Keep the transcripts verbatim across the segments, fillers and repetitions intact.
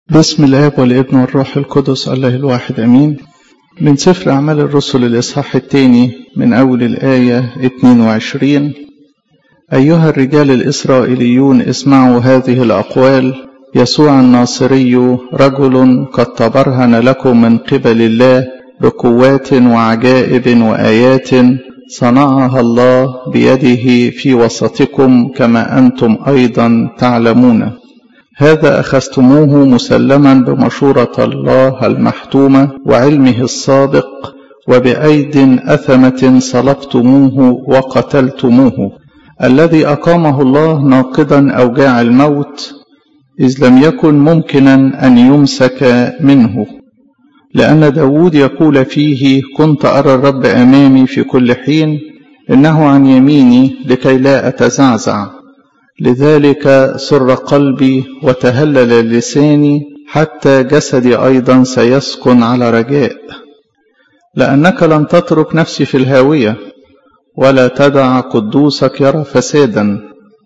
بسم الآب والابن والروح القدس الله الواحد أمين. من سفر أعمال الرسل الإصحاح الثاني من أول الآية اثنين وعشرين. أيها الرجال الإسرائيليون اسمعوا هذه الأقوال. يسوع الناصري رجل قد تبرهن لكم من قبل الله بقوات وعجائب وآيات صنعها الله بيده في وسطكم كما أنتم أيضا تعلمون. هذا أخذتموه مسلما بمشورة الله المحتومة وعلمه السابق، وبأيد أثمة صلبتموه وقتلتموه، الذي أقامه الله ناقضا أوجاع الموت، إذ لم يكن ممكنا أن يمسك منه. لأن داود يقول فيه: كنت أرى الرب أمامي في كل حين، إنه عن يميني لكي لا أتزعزع. لذلك سر قلبي وتهلل لساني، حتى جسدي أيضا سيسكن على رجاء. لأنك لن تترك نفسي في الهاوية، ولا تدع قدوسك يرى فسادا.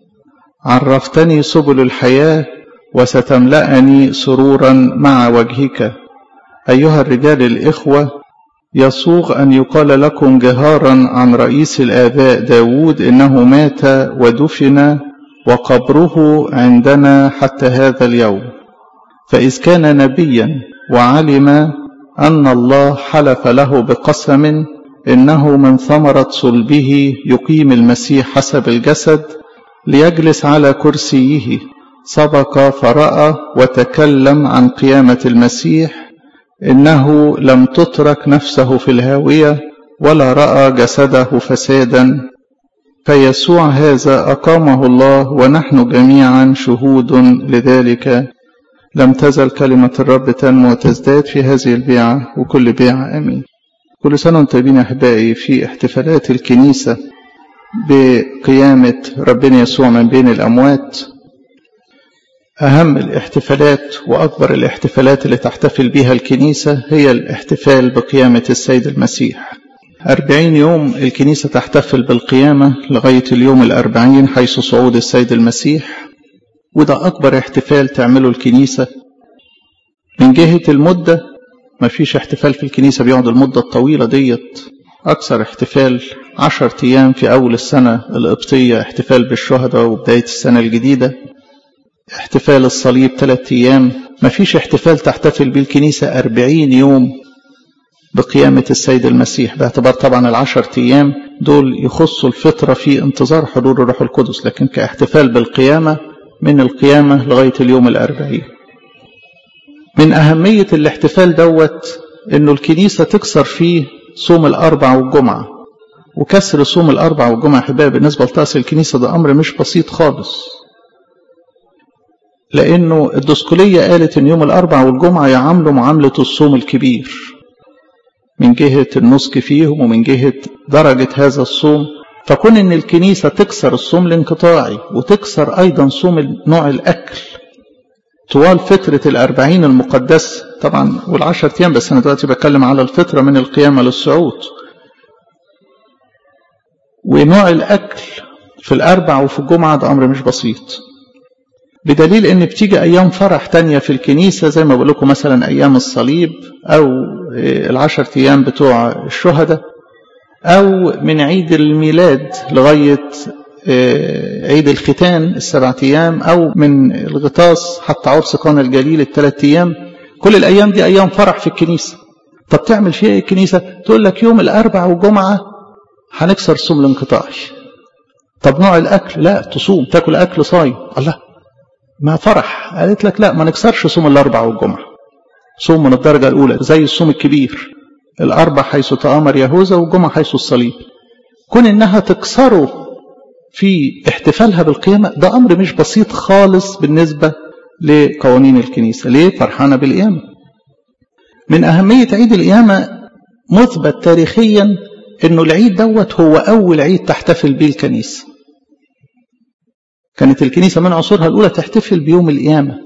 عرفتني سبل الحياة، وستملأني سرورا مع وجهك. أيها الرجال الإخوة، يسوغ أن يقال لكم جهارا عن رئيس الآباء داود إنه مات ودفن، وقبره عندنا حتى هذا اليوم. فإذ كان نبيا وعلم أن الله حلف له بقسم إنه من ثمرة صلبه يقيم المسيح حسب الجسد ليجلس على كرسيه، سبق فرأى وتكلم عن قيامة المسيح، إنه لم تترك نفسه في الهاوية ولا رأى جسده فسادا. فيسوع هذا أقامه الله، ونحن جميعا شهود لذلك. لم تزل كلمة الرب تنمو وتزداد في هذه البيعة وكل بيعة. آمين. كل سنة وانتم طيبين أحبائي في احتفالات الكنيسة بقيامة ربنا يسوع من بين الأموات. أهم الاحتفالات وأكبر الاحتفالات اللي تحتفل بها الكنيسة هي الاحتفال بقيامة السيد المسيح. أربعين يوم الكنيسة تحتفل بالقيامة لغاية اليوم الأربعين حيث صعود السيد المسيح، وده أكبر احتفال تعمله الكنيسة. من جهة المدة ما فيش احتفال في الكنيسة بيقعد المدة الطويلة ديت. أكثر احتفال عشر أيام في أول السنة القبطية، احتفال بالشهداء وبداية السنة الجديدة. احتفال الصليب ثلاثة أيام. ما فيش احتفال تحتفل بالكنيسة أربعين يوم بقيامة السيد المسيح، باعتبار طبعا العشر أيام دول يخصوا الفترة في انتظار حضور الروح القدس، لكن كاحتفال بالقيامة من القيامة لغاية اليوم الأربعين. من أهمية الاحتفال دوت إنه الكنيسة تكسر فيه صوم الأربع والجمعة. وكسر صوم الأربع والجمعة أحبائي بالنسبة لطقس الكنيسة ده أمر مش بسيط خالص، لأنه الدسكولية قالت إن يوم الأربع والجمعة يعاملوا معاملة الصوم الكبير من جهة النسك فيهم ومن جهة درجة هذا الصوم. فكون إن الكنيسة تكسر الصوم الانقطاعي وتكسر أيضا صوم نوع الأكل طوال فترة الأربعين المقدسة طبعا والعشر أيام، بس أنا دلوقتي بتكلم على الفترة من القيامة للصعود، ونوع الأكل في الأربع وفي الجمعة ده أمر مش بسيط. بدليل ان بتيجي ايام فرح تانية في الكنيسة زي ما بقول لكم، مثلا ايام الصليب او العشر ايام بتوع الشهداء، او من عيد الميلاد لغاية عيد الختان السبع ايام، او من الغطاس حتى عرس قانا الجليل الثلاث ايام. كل الايام دي ايام فرح في الكنيسة. طب تعمل فيها ايه الكنيسة؟ تقول لك يوم الاربع والجمعة هنكسر الصوم الانقطاعي. طب نوع الاكل؟ لا تصوم تاكل اكل صايم. الله، ما فرح. قالت لك لا، ما نكسرش صوم الأربع والجمعة، صوم من الدرجة الأولى زي الصوم الكبير، الأربع حيث تآمر يهوذا والجمعة حيث الصليب. كون إنها تكسره في احتفالها بالقيامة ده أمر مش بسيط خالص بالنسبة لقوانين الكنيسة. ليه؟ فرحانة بالقيامة. من أهمية عيد القيامة مثبت تاريخيا إنه العيد دوت هو أول عيد تحتفل به الكنيسة. كانت الكنيسة من عصورها الأولى تحتفل بيوم القيامة،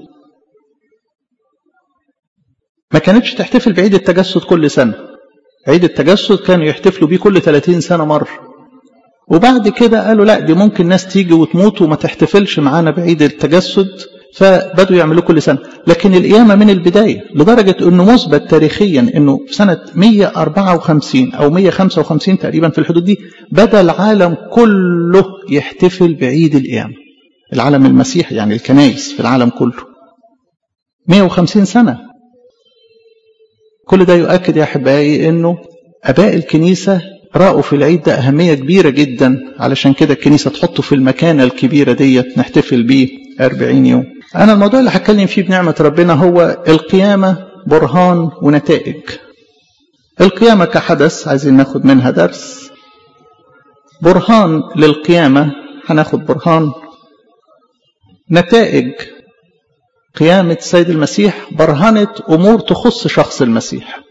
ما كانتش تحتفل بعيد التجسد كل سنة. عيد التجسد كانوا يحتفلوا بيه كل ثلاثين سنة مرة، وبعد كده قالوا لا، دي ممكن ناس تيجي وتموت وما تحتفلش معانا بعيد التجسد، فبدوا يعملوا كل سنة. لكن القيامة من البداية لدرجة أنه مثبت تاريخيا أنه في سنة مئة وأربعة وخمسين أو مئة وخمسة وخمسين تقريبا في الحدود دي بدأ العالم كله يحتفل بعيد القيامة. العالم المسيحي يعني الكنائس في العالم كله مئة وخمسين سنة. كل ده يؤكد يا أحبائي أنه أباء الكنيسة رأوا في العيد ده أهمية كبيرة جدا، علشان كده الكنيسة تحطه في المكانة الكبيرة ديت نحتفل بيه أربعين يوم. أنا الموضوع اللي هتكلم فيه بنعمة ربنا هو القيامة برهان ونتائج. القيامة كحدث عايزين ناخد منها درس، برهان للقيامة هناخد برهان، نتائج قيامة السيد المسيح برهنت أمور تخص شخص المسيح.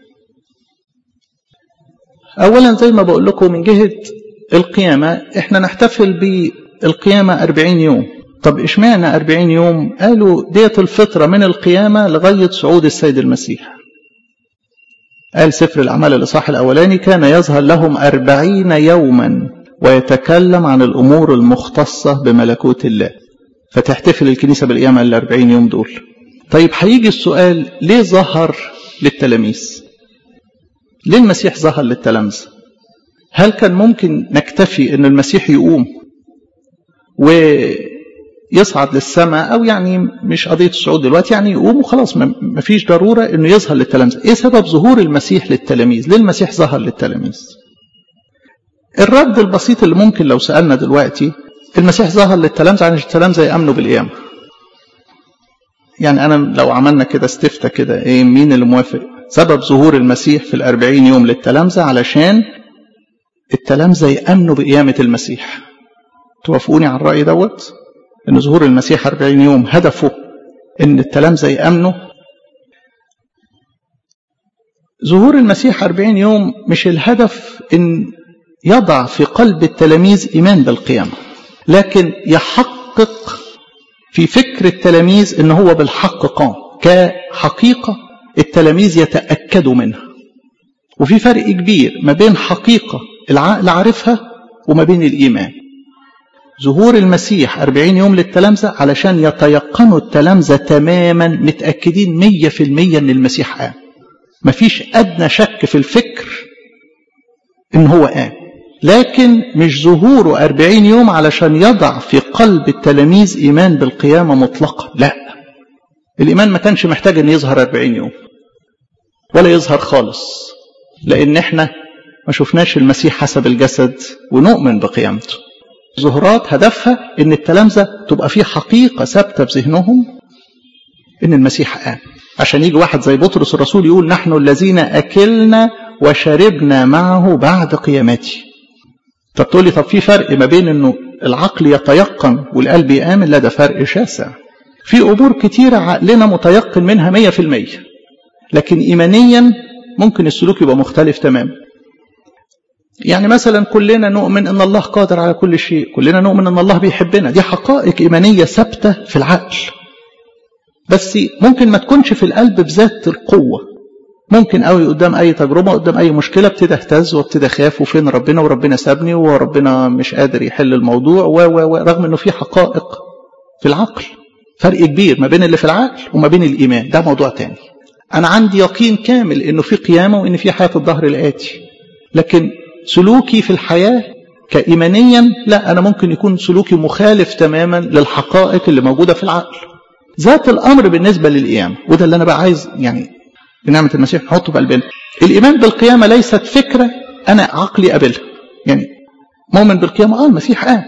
أولا زي ما بقول لكم من جهة القيامة احنا نحتفل بالقيامة أربعين يوم. طب اشمعنى أربعين يوم؟ قالوا ديت الفترة من القيامة لغاية صعود السيد المسيح. قال سفر الأعمال الإصحاح الأولاني كان يظهر لهم أربعين يوما ويتكلم عن الأمور المختصة بملكوت الله. فتحتفل الكنيسة بالقيامة الأربعين يوم دول. طيب هيجي السؤال، ليه ظهر للتلاميذ؟ ليه المسيح ظهر للتلامذة؟ هل كان ممكن نكتفي ان المسيح يقوم ويصعد للسماء، او يعني مش قضية الصعود دلوقتي، يعني يقوم وخلاص ما فيش ضرورة انه يظهر للتلامذة؟ ايه سبب ظهور المسيح للتلاميذ؟ ليه المسيح ظهر للتلاميذ؟ الرد البسيط اللي ممكن لو سألنا دلوقتي، المسيح ظهر للتلامذة عشان التلامذة يأمنوا بالقيامة. يعني انا لو عملنا كده استفتى كده، ايه مين اللي موافق؟ سبب ظهور المسيح في الأربعين يوم للتلامذة علشان التلامذة يأمنوا بقيامة المسيح. توافقوني على الرأي دوت؟ إن ظهور المسيح أربعين يوم هدفه إن التلامذة يأمنوا. ظهور المسيح أربعين يوم مش الهدف إن يضع في قلب التلاميذ إيمان بالقيامة، لكن يحقق في فكر التلاميذ إن هو بالحق قام كحقيقة التلاميذ يتأكدوا منها. وفي فرق كبير ما بين حقيقة العقل عارفها وما بين الإيمان. ظهور المسيح أربعين يوم للتلامذة علشان يتيقنوا التلامذة تماما متأكدين مية في المية أن المسيح قام، مفيش أدنى شك في الفكر إن هو قام. لكن مش ظهوره أربعين يوم علشان يضع في قلب التلاميذ إيمان بالقيامة مطلقة، لا، الإيمان ما كانش محتاج أن يظهر أربعين يوم ولا يظهر خالص، لأن احنا ما شفناش المسيح حسب الجسد ونؤمن بقيامته. ظهورات هدفها أن التلامذة تبقى في حقيقة ثابتة في ذهنهم أن المسيح قام، عشان يجي واحد زي بطرس الرسول يقول نحن الذين أكلنا وشربنا معه بعد قيامته. طب تقول لي طب في فرق ما بين أنه العقل يتيقن والقلب يآمن؟ لا، ده فرق شاسع. في أمور كتيرة عقلنا متيقن منها مية في المية، لكن إيمانيا ممكن السلوك يبقى مختلف تماما. يعني مثلا كلنا نؤمن أن الله قادر على كل شيء، كلنا نؤمن أن الله بيحبنا، دي حقائق إيمانية ثابتة في العقل، بس ممكن ما تكونش في القلب بذات القوة. ممكن قوي قدام أي تجربة، قدام أي مشكلة ابتدى اهتز وابتدى خاف، وفين ربنا وربنا سابني وربنا مش قادر يحل الموضوع و و رغم أنه في حقائق في العقل. فرق كبير ما بين اللي في العقل وما بين الإيمان، ده موضوع تاني. أنا عندي يقين كامل أنه في قيامة وأن في حياة الظهر الآتي، لكن سلوكي في الحياة كإيمانيا لا، أنا ممكن يكون سلوكي مخالف تماما للحقائق اللي موجودة في العقل. ذات الأمر بالنسبة للقيامة، وده اللي أنا بقى عايز يعني بنعمة المسيح نحطه في قلبنا. الإيمان بالقيامة ليست فكرة أنا عقلي قبلها، يعني مؤمن بالقيامة، آه المسيح قام،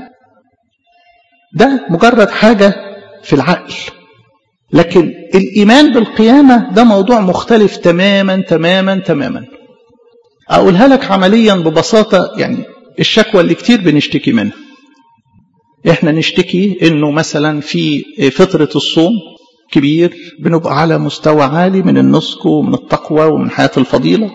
ده مجرد حاجة في العقل. لكن الإيمان بالقيامة ده موضوع مختلف تماما تماما تماما. أقولها لك عمليا ببساطة، يعني الشكوى اللي كتير بنشتكي منها، إحنا نشتكي إنه مثلا في فترة الصوم كبير بنبقى على مستوى عالي من النسك ومن التقوى ومن حياة الفضيلة.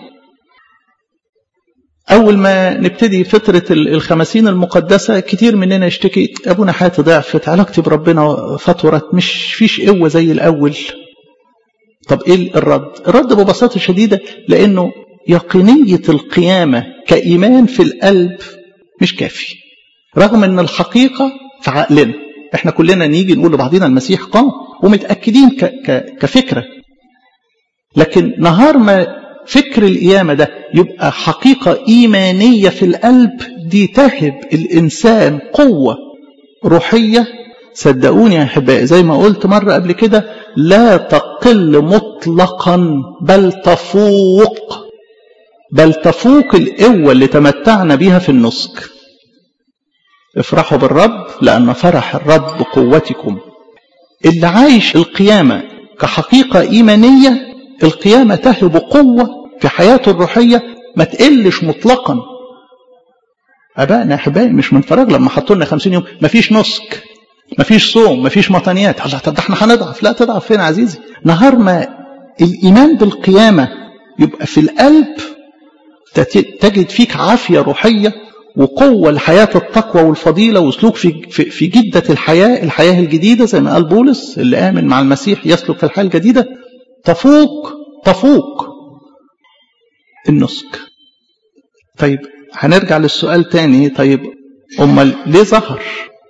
أول ما نبتدي فترة الخمسين المقدسة كتير مننا يشتكي أبونا حياتي ضعفت، علاقتي بربنا فطرت، مش فيش قوة زي الأول. طب إيه الرد؟ الرد ببساطة شديدة لأنه يقينية القيامة كإيمان في القلب مش كافي، رغم أن الحقيقة في عقلنا. إحنا كلنا نيجي نقول لبعضنا المسيح قام، ومتأكدين ك ك كفكرة. لكن نهار ما فكر القيامة ده يبقى حقيقة إيمانية في القلب، دي تهب الإنسان قوة روحية. صدقوني يا أحبائي زي ما قلت مرة قبل كده، لا تقل مطلقا بل تفوق، بل تفوق القوة اللي تمتعنا بها في النسك. افرحوا بالرب لأن فرح الرب قوتكم. اللي عايش القيامة كحقيقة إيمانية، القيامة تهب قوة في حياته الروحية ما تقلش مطلقا. أبائنا أحبائي مش من فراغ لما حطوا لنا خمسين يوم مفيش نسك، مفيش صوم، مفيش مطنيات. الله، طب ده احنا هنضعف. لا تضعف فين عزيزي؟ نهار ما الإيمان بالقيامة يبقى في القلب، تجد فيك عافية روحية وقوة لحياة التقوى والفضيلة وسلوك في في جدة الحياة، الحياة الجديدة زي ما قال بولس، اللي آمن مع المسيح يسلك في الحياة الجديدة. تفوق تفوق النسك. طيب هنرجع للسؤال تاني، طيب أمال ليه ظهر؟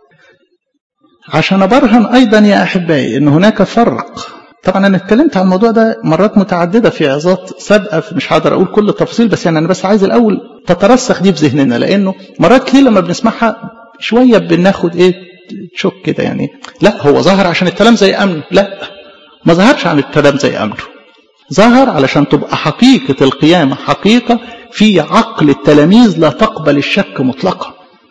عشان أبرهن أيضا يا أحبائي أن هناك فرق. طبعا أنا اتكلمت عن الموضوع ده مرات متعددة في عظات سابقة، مش هقدر أقول كل التفاصيل، بس يعني أنا بس عايز الأول تترسخ دي في ذهننا، لأنه مرات ليه لما بنسمعها شوية بناخد إيه تشك كده يعني. لا، هو ظهر عشان التلامذة يأمنوا. لا، ما ظهرش عن التلامذة يأمنوا، ظهر علشان تبقى حقيقة القيامة حقيقة في عقل التلاميذ لا تقبل الشك مطلقا.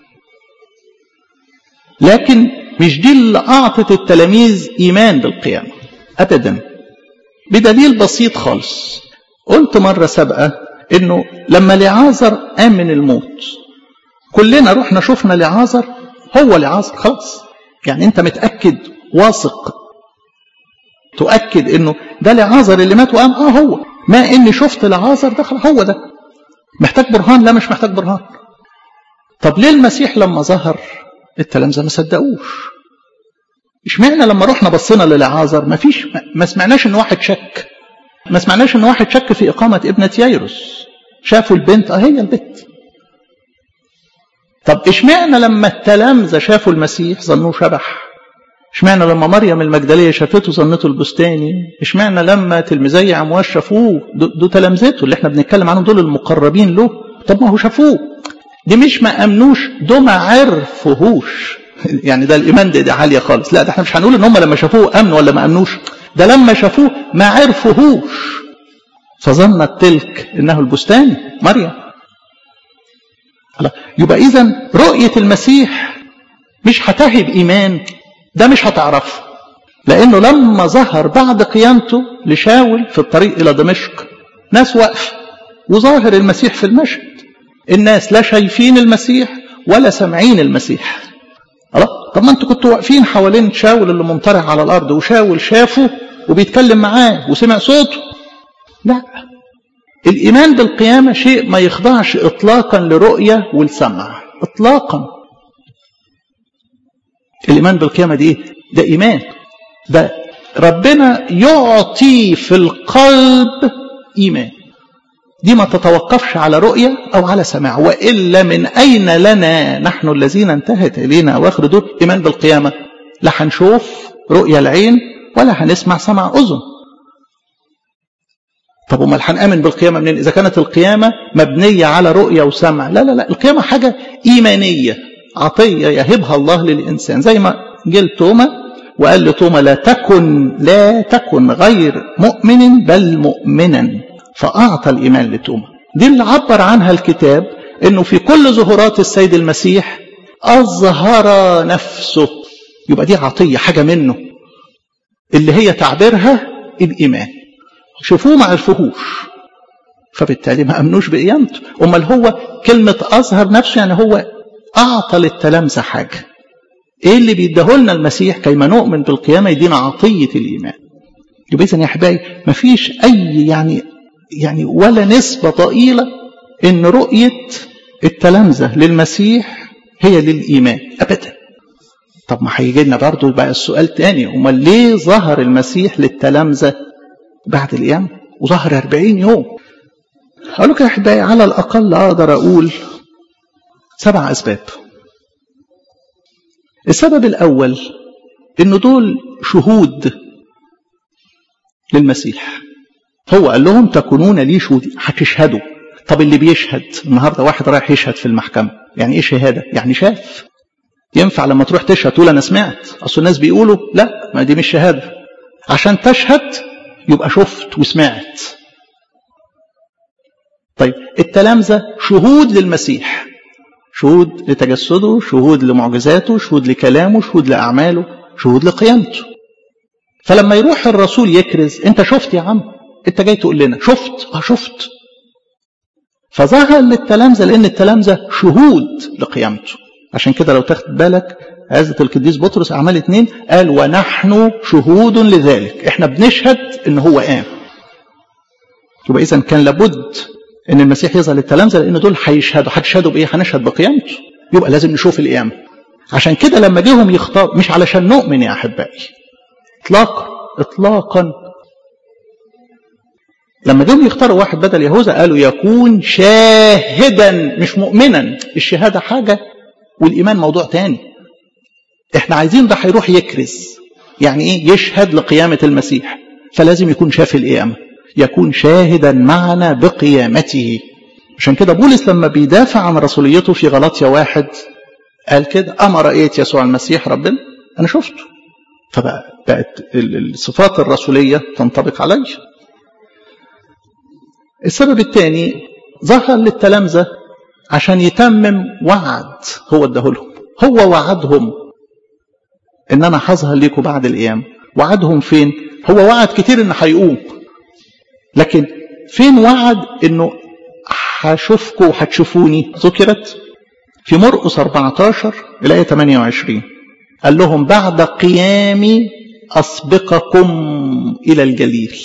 لكن مش دي اللي أعطت التلاميذ إيمان بالقيامة أبدا، بدليل بسيط خالص. قلت مرة سابقة إنه لما لعازر قام من الموت كلنا رحنا شفنا لعازر، هو لعازر خلاص. يعني أنت متأكد واثق تؤكد إنه ده لعازر اللي مات وقام. آه هو، ما إني شفت لعازر ده خلاص هو ده. محتاج برهان؟ لا مش محتاج برهان. طب ليه المسيح لما ظهر التلامذة ما صدقوش؟ اشمعنى لما رحنا بصينا للعازر ما فيش، ما سمعناش ان واحد شك، ما سمعناش ان واحد شك في إقامة ابنة يايروس، شافوا البنت اه هي البنت. طب اشمعنى لما التلامذة شافوا المسيح ظنوه شبح؟ اشمعنى لما مريم المجدلية شافته ظنته البستاني؟ اشمعنى لما تلميذي عمواس شافوه؟ دول تلامذته اللي احنا بنتكلم عنهم، دول المقربين له. طب ما هو شافوه، دي مش ما امنوش، دول ما عرفوهوش. يعني ده الايمان ده, ده عاليه خالص. لا ده احنا مش هنقول ان هم لما شافوه امنوا ولا ما امنوش، ده لما شافوه ما عرفوهوش فظنت تلك انه البستاني مريم. يبقى اذا رؤيه المسيح مش هتهب ايمان، ده مش هتعرفه، لانه لما ظهر بعد قيامته لشاول في الطريق الى دمشق ناس واقفه وظاهر المسيح في المشهد، الناس لا شايفين المسيح ولا سامعين المسيح. طب ما انتوا كنتوا واقفين حوالين شاول اللي منطرح على الارض، وشاول شافه وبيتكلم معاه وسمع صوته. لا، الايمان بالقيامه شيء ما يخضعش اطلاقا لرؤيه والسمع اطلاقا. الايمان بالقيامه دي ايه؟ ده ايمان، ده ربنا يعطي في القلب ايمان، دي ما تتوقفش على رؤية أو على سماع. وإلا من أين لنا نحن الذين انتهت إلينا أواخر دول إيمان بالقيامة؟ لا هنشوف رؤية العين ولا هنسمع سمع أذن. طب وما هنآمن بالقيامة منين إذا كانت القيامة مبنية على رؤية وسمع؟ لا لا لا، القيامة حاجة إيمانية، عطية يهبها الله للإنسان. زي ما جل توما وقال لتوما لا تكن لا تكن غير مؤمن بل مؤمنا، فأعطى الإيمان لتوما. دي اللي عبر عنها الكتاب إنه في كل ظهورات السيد المسيح أظهر نفسه. يبقى دي عطية، حاجة منه اللي هي تعبيرها الإيمان. شوفوه ما عرفوهوش فبالتالي ما أمنوش بقيامته. أمال هو كلمة أظهر نفسه يعني هو أعطى للتلامذة حاجة. إيه اللي بيديهولنا المسيح كيما نؤمن بالقيامة؟ يدينا عطية الإيمان. يبقى إذن يا أحبائي ما فيش أي يعني يعني ولا نسبة ضئيلة إن رؤية التلامذة للمسيح هي للإيمان أبدا. طب ما هيجي لنا برضه بقى السؤال تاني، أمال ليه ظهر المسيح للتلامذة بعد القيامة وظهر أربعين يوم؟ أقول لك يا أحبائي على الأقل أقدر أقول سبع أسباب. السبب الأول إن دول شهود للمسيح. هو قال لهم تكونون لي شهود، هتشهدوا. طب اللي بيشهد النهارده واحد رايح يشهد في المحكمة، يعني ايه شهادة؟ يعني شاف. ينفع لما تروح تشهد تقول انا سمعت؟ اصل الناس بيقولوا لا، ما دي مش شهادة. عشان تشهد يبقى شفت وسمعت. طيب التلامذة شهود للمسيح، شهود لتجسده، شهود لمعجزاته، شهود لكلامه، شهود لأعماله، شهود لقيامته. فلما يروح الرسول يكرز، انت شفت يا عم، انت جاي تقول لنا شفت؟ اه شفت. فظهر للتلامذة لان التلامذة شهود لقيامته. عشان كده لو تاخد بالك عزة القديس بطرس اعمال اتنين قال ونحن شهود لذلك، احنا بنشهد ان هو قام. يبقى اذا كان لابد ان المسيح يظهر للتلامذة لان دول هيشهدوا. هتشهدوا بايه؟ هنشهد بقيامته. يبقى لازم نشوف القيامة. عشان كده لما جيهم يختار، مش علشان نؤمن يا احبائي اطلاقا اطلاقا، لما جيهم يختاروا واحد بدل يهوذا قالوا يكون شاهدا مش مؤمنا. الشهادة حاجة والايمان موضوع تاني. احنا عايزين ده هيروح يكرز، يعني ايه؟ يشهد لقيامة المسيح، فلازم يكون شاف القيامة، يكون شاهدا معنا بقيامته. عشان كده بولس لما بيدافع عن رسوليته في غلاطيا واحد قال كده أما رأيت يسوع المسيح ربنا؟ أنا شفته. فبقت الصفات الرسولية تنطبق علي. السبب الثاني ظهر للتلامذة عشان يتمم وعد هو اداهولهم. هو وعدهم ان انا هظهر ليكم بعد القيامة. وعدهم فين؟ هو وعد كتير ان هيقوم، لكن فين وعد انه هشوفكم وهتشوفوني؟ ذكرت في مرقس أربعتاشر الآية ثمانية وعشرين قال لهم بعد قيامي أسبقكم إلى الجليل.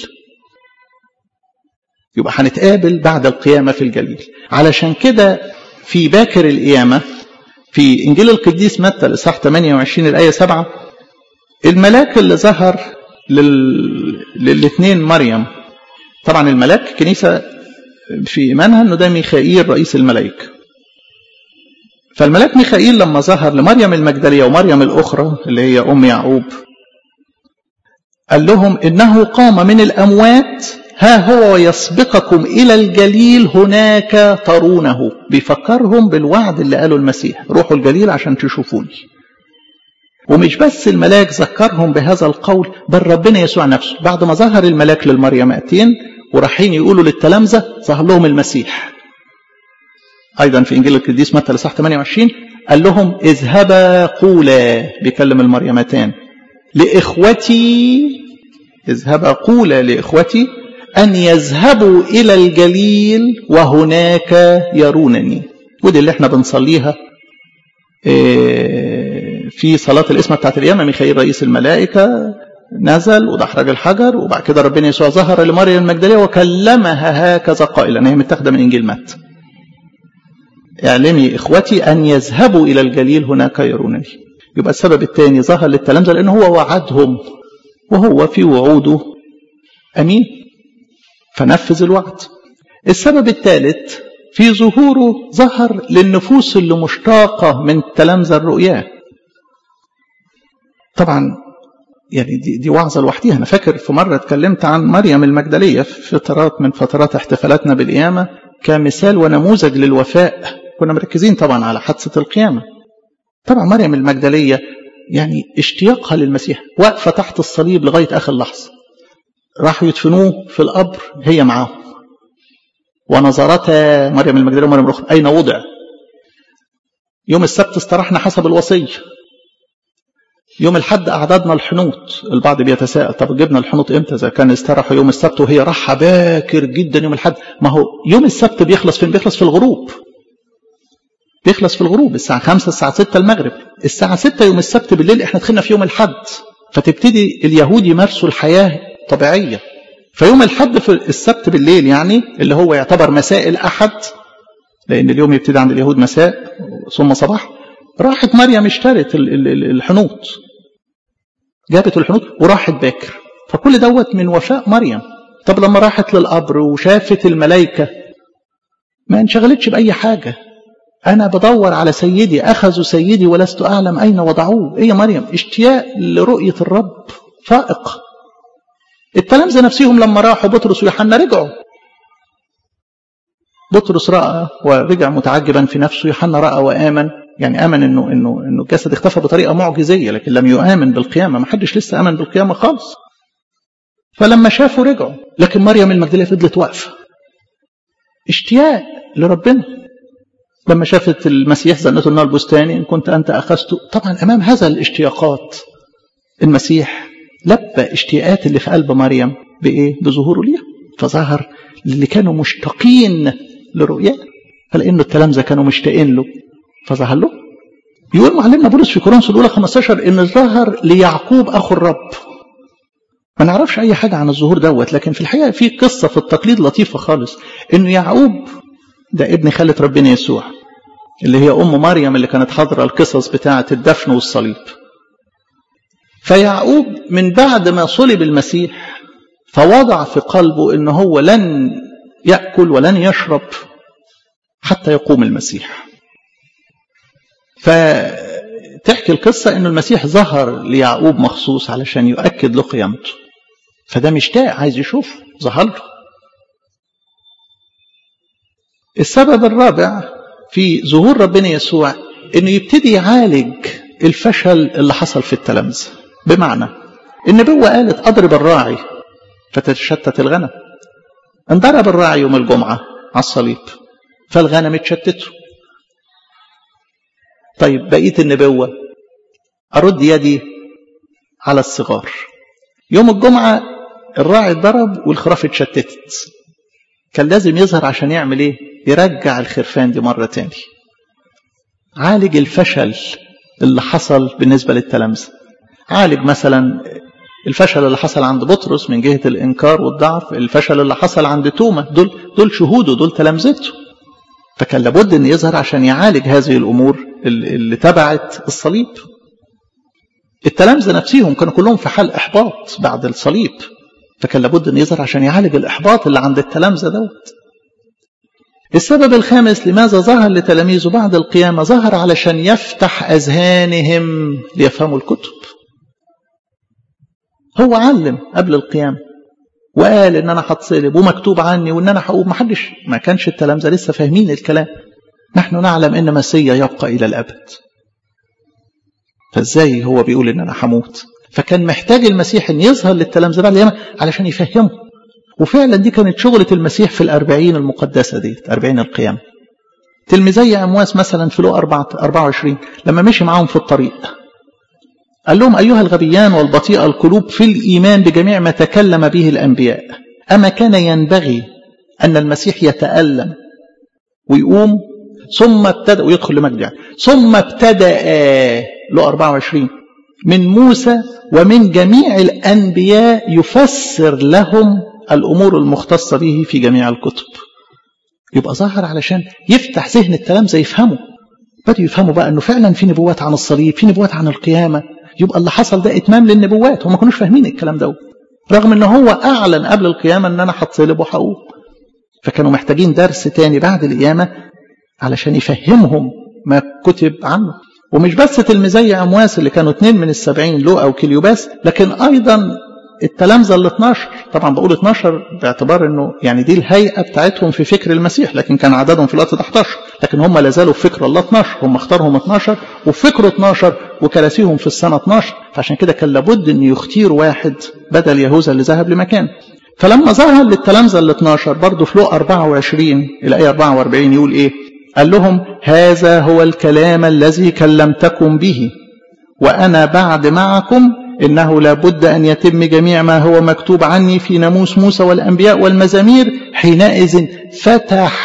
يبقى هنتقابل بعد القيامة في الجليل. علشان كده في باكر القيامة في إنجيل القديس متى الإصحاح ثمانية وعشرين الآية سبعة الملاك اللي ظهر لل... للاثنين مريم، طبعا الملاك كنيسة في إيمانها أنه ده ميخائيل رئيس الملائكة. فالملاك ميخائيل لما ظهر لمريم المجدلية ومريم الأخرى اللي هي أم يعقوب قال لهم إنه قام من الأموات، ها هو يسبقكم إلى الجليل هناك ترونه. بيفكرهم بالوعد اللي قاله المسيح، روحوا الجليل عشان تشوفوني. ومش بس الملاك ذكرهم بهذا القول، بل ربنا يسوع نفسه بعد ما ظهر الملاك للمريماتين ورايحين يقولوا للتلامذة ظهر لهم المسيح. أيضا في إنجيل القديس متى الإصحاح ثمانية وعشرين قال لهم اذهبا قولا، بيكلم المريمتان، لإخوتي، اذهبا قولا لإخوتي أن يذهبوا إلى الجليل وهناك يرونني. ودي اللي احنا بنصليها في صلاة الإسمة بتاعت القيامة. ميخائيل رئيس الملائكة نزل ودحرج الحجر، وبعد كده ربنا يسوع ظهر لمريم المجدلية وكلمها هكذا قائلا، هي متاخده من إنجيل متى، اعلمي إخوتي أن يذهبوا إلى الجليل هناك يرونني. يبقى السبب الثاني ظهر للتلامذة لأنه هو وعدهم، وهو في وعوده أمين فنفذ الوعد. السبب الثالث في ظهوره ظهر للنفوس اللي مشتاقة من تلامذة الرؤيا. طبعا يعني دي, دي وعظة لوحديها. أنا فاكر في مرة اتكلمت عن مريم المجدلية في فترات من فترات احتفالاتنا بالقيامة كمثال ونموذج للوفاء. كنا مركزين طبعا على حادثة القيامة. طبعا مريم المجدلية يعني اشتياقها للمسيح، واقفة تحت الصليب لغاية آخر لحظة. راحوا يدفنوه في القبر هي معاهم، ونظرتا مريم المجدلية ومريم الأخرى أين وضع. يوم السبت استراحنا حسب الوصية. يوم الحد أعدادنا الحنوط. البعض بيتساءل طب جبنا الحنوط إمتى إذا كان استراحوا يوم السبت وهي راحة باكر جدا يوم الحد؟ ما هو يوم السبت بيخلص فين؟ بيخلص في الغروب. بيخلص في الغروب الساعة خمسة الساعة ستة المغرب. الساعة ستة يوم السبت بالليل احنا دخلنا في يوم الحد، فتبتدي اليهود يمارسوا الحياة طبيعية. فيوم الحد في السبت بالليل يعني اللي هو يعتبر مساء الأحد، لأن اليوم يبتدي عند اليهود مساء ثم صباح. راحت مريم اشترت الحنوط، جابت الحنوط وراحت باكر. فكل دوت من وفاء مريم. طب لما راحت للقبر وشافت الملائكة ما انشغلتش بأي حاجة. أنا بدور على سيدي، أخذوا سيدي ولست أعلم أين وضعوه. إيه يا مريم؟ اشتياق لرؤية الرب فائق. التلامذة نفسهم لما راحوا بطرس ويوحنا رجعوا. بطرس رأى ورجع متعجبا في نفسه، يوحنا رأى وآمن، يعني آمن إنه إنه إنه الجسد اختفى بطريقة معجزية، لكن لم يؤمن بالقيامة. ما حدش لسه آمن بالقيامة خالص. فلما شافوا رجعوا، لكن مريم المجدلية فضلت واقفة، اشتياق لربنا. لما شافت المسيح زنته النار البستاني، إن كنت أنت أخذته. طبعا أمام هذا الاشتياقات المسيح لبى اشتياقات اللي في قلب مريم بإيه؟ بظهوره ليها. فظهر اللي كانوا مشتاقين لرؤياه، فلأنه التلامذة كانوا مشتاقين له فظهر له. يقول معلمنا بولس في كورنثوس الأولى خمسة عشر إن ظهر ليعقوب أخو الرب. ما نعرفش أي حاجة عن الظهور دوت، لكن في الحقيقة في قصة في التقليد لطيفة خالص، إنه يعقوب ده ابن خالة ربنا يسوع، اللي هي أم مريم اللي كانت حاضرة القصص بتاعة الدفن والصليب. فيعقوب من بعد ما صلب المسيح فوضع في قلبه إنه هو لن يأكل ولن يشرب حتى يقوم المسيح. فتحكي القصة إنه المسيح ظهر ليعقوب مخصوص علشان يؤكد له قيامته، فده مشتاق عايز يشوف، ظهر له. السبب الرابع في ظهور ربنا يسوع إنه يبتدي يعالج الفشل اللي حصل في التلامذة. بمعنى النبوة قالت أضرب الراعي فتتشتت الغنم. انضرب الراعي يوم الجمعة على الصليب فالغنم اتشتتوا. طيب بقية النبوة أرد يدي على الصغار. يوم الجمعة الراعي اتضرب والخراف اتشتتت، كان لازم يظهر عشان يعمل ايه؟ يرجع الخرفان دي مرة تاني. عالج الفشل اللي حصل بالنسبة للتلامذة. عالج مثلا الفشل اللي حصل عند بطرس من جهة الإنكار والضعف، الفشل اللي حصل عند توما، دول دول شهوده، دول تلامذته. فكان لابد ان يظهر عشان يعالج هذه الأمور اللي تبعت الصليب. التلامذة نفسهم كانوا كلهم في حال إحباط بعد الصليب، فكان لابد ان يظهر عشان يعالج الإحباط اللي عند التلامذة دوت. السبب الخامس لماذا ظهر لتلاميذه بعد القيامة، ظهر علشان يفتح أذهانهم ليفهموا الكتب. هو علم قبل القيامة وقال ان انا هتصلب ومكتوب عني وان انا هقوم. ما حدش ما كانش التلامذة لسه فاهمين الكلام. نحن نعلم ان مسيا يبقى الى الابد، فازاي هو بيقول ان انا هموت؟ فكان محتاج المسيح ان يظهر للتلامذة بعد القيامة علشان يفهمهم. وفعلا دي كانت شغلة المسيح في الأربعين المقدسة دي، أربعين القيامة. تلميذي أمواس مثلا في لو أربعة وعشرين لما مشي معهم في الطريق قال لهم أيها الغبيان والبطيء القلوب في الإيمان بجميع ما تكلم به الأنبياء، أما كان ينبغي أن المسيح يتألم ويقوم ثم ابتدأ ويدخل لمجد يعني. ثم ابتدأ لو أربعة وعشرين من موسى ومن جميع الأنبياء يفسر لهم الأمور المختصة به في جميع الكتب. يبقى ظاهر علشان يفتح ذهن التلامذة يفهموا، بدأوا يفهموا بقى أنه فعلا في نبوات عن الصليب، في نبوات عن القيامة. يبقى اللي حصل ده إتمام للنبوات. هم ما كانوش فاهمين الكلام ده، رغم أنه هو أعلن قبل القيامة أن أنا هتصلب وهقوم. فكانوا محتاجين درس تاني بعد القيامة علشان يفهمهم ما كتب عنه. ومش بس تلميذي أمواس اللي كانوا اثنين من السبعين لوقا وكليوباس، لكن أيضا التلامذة ال اثناشر. طبعا بقول اثناشر باعتبار انه يعني دي الهيئة بتاعتهم في فكر المسيح، لكن كان عددهم في الوقت ده احد عشر، لكن هم لا زالوا في فكر الله اثناشر. هم اختارهم اثناشر وفي فكره اثناشر وكراسيهم في السنة اثناشر. فعشان كده كان لابد ان يختار واحد بدل يهوذا اللي ذهب لمكان. فلما ظهر للتلامذة ال اثناشر برضه في لوقا أربعة وعشرين الآية أربعة وأربعين يقول ايه؟ قال لهم هذا هو الكلام الذي كلمتكم به وأنا بعد معكم، إنه لابد أن يتم جميع ما هو مكتوب عني في ناموس موسى والأنبياء والمزامير. حينئذ فتح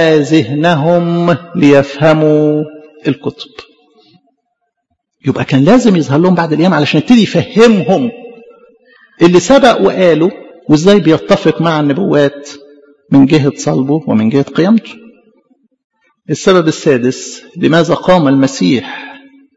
ذهنهم ليفهموا الكتب. يبقى كان لازم يظهر لهم بعد الأيام علشان يبتدي يفهمهم اللي سبق وقالوا وإزاي بيتفق مع النبوات من جهة صلبه ومن جهة قيامته. السبب السادس لماذا قام المسيح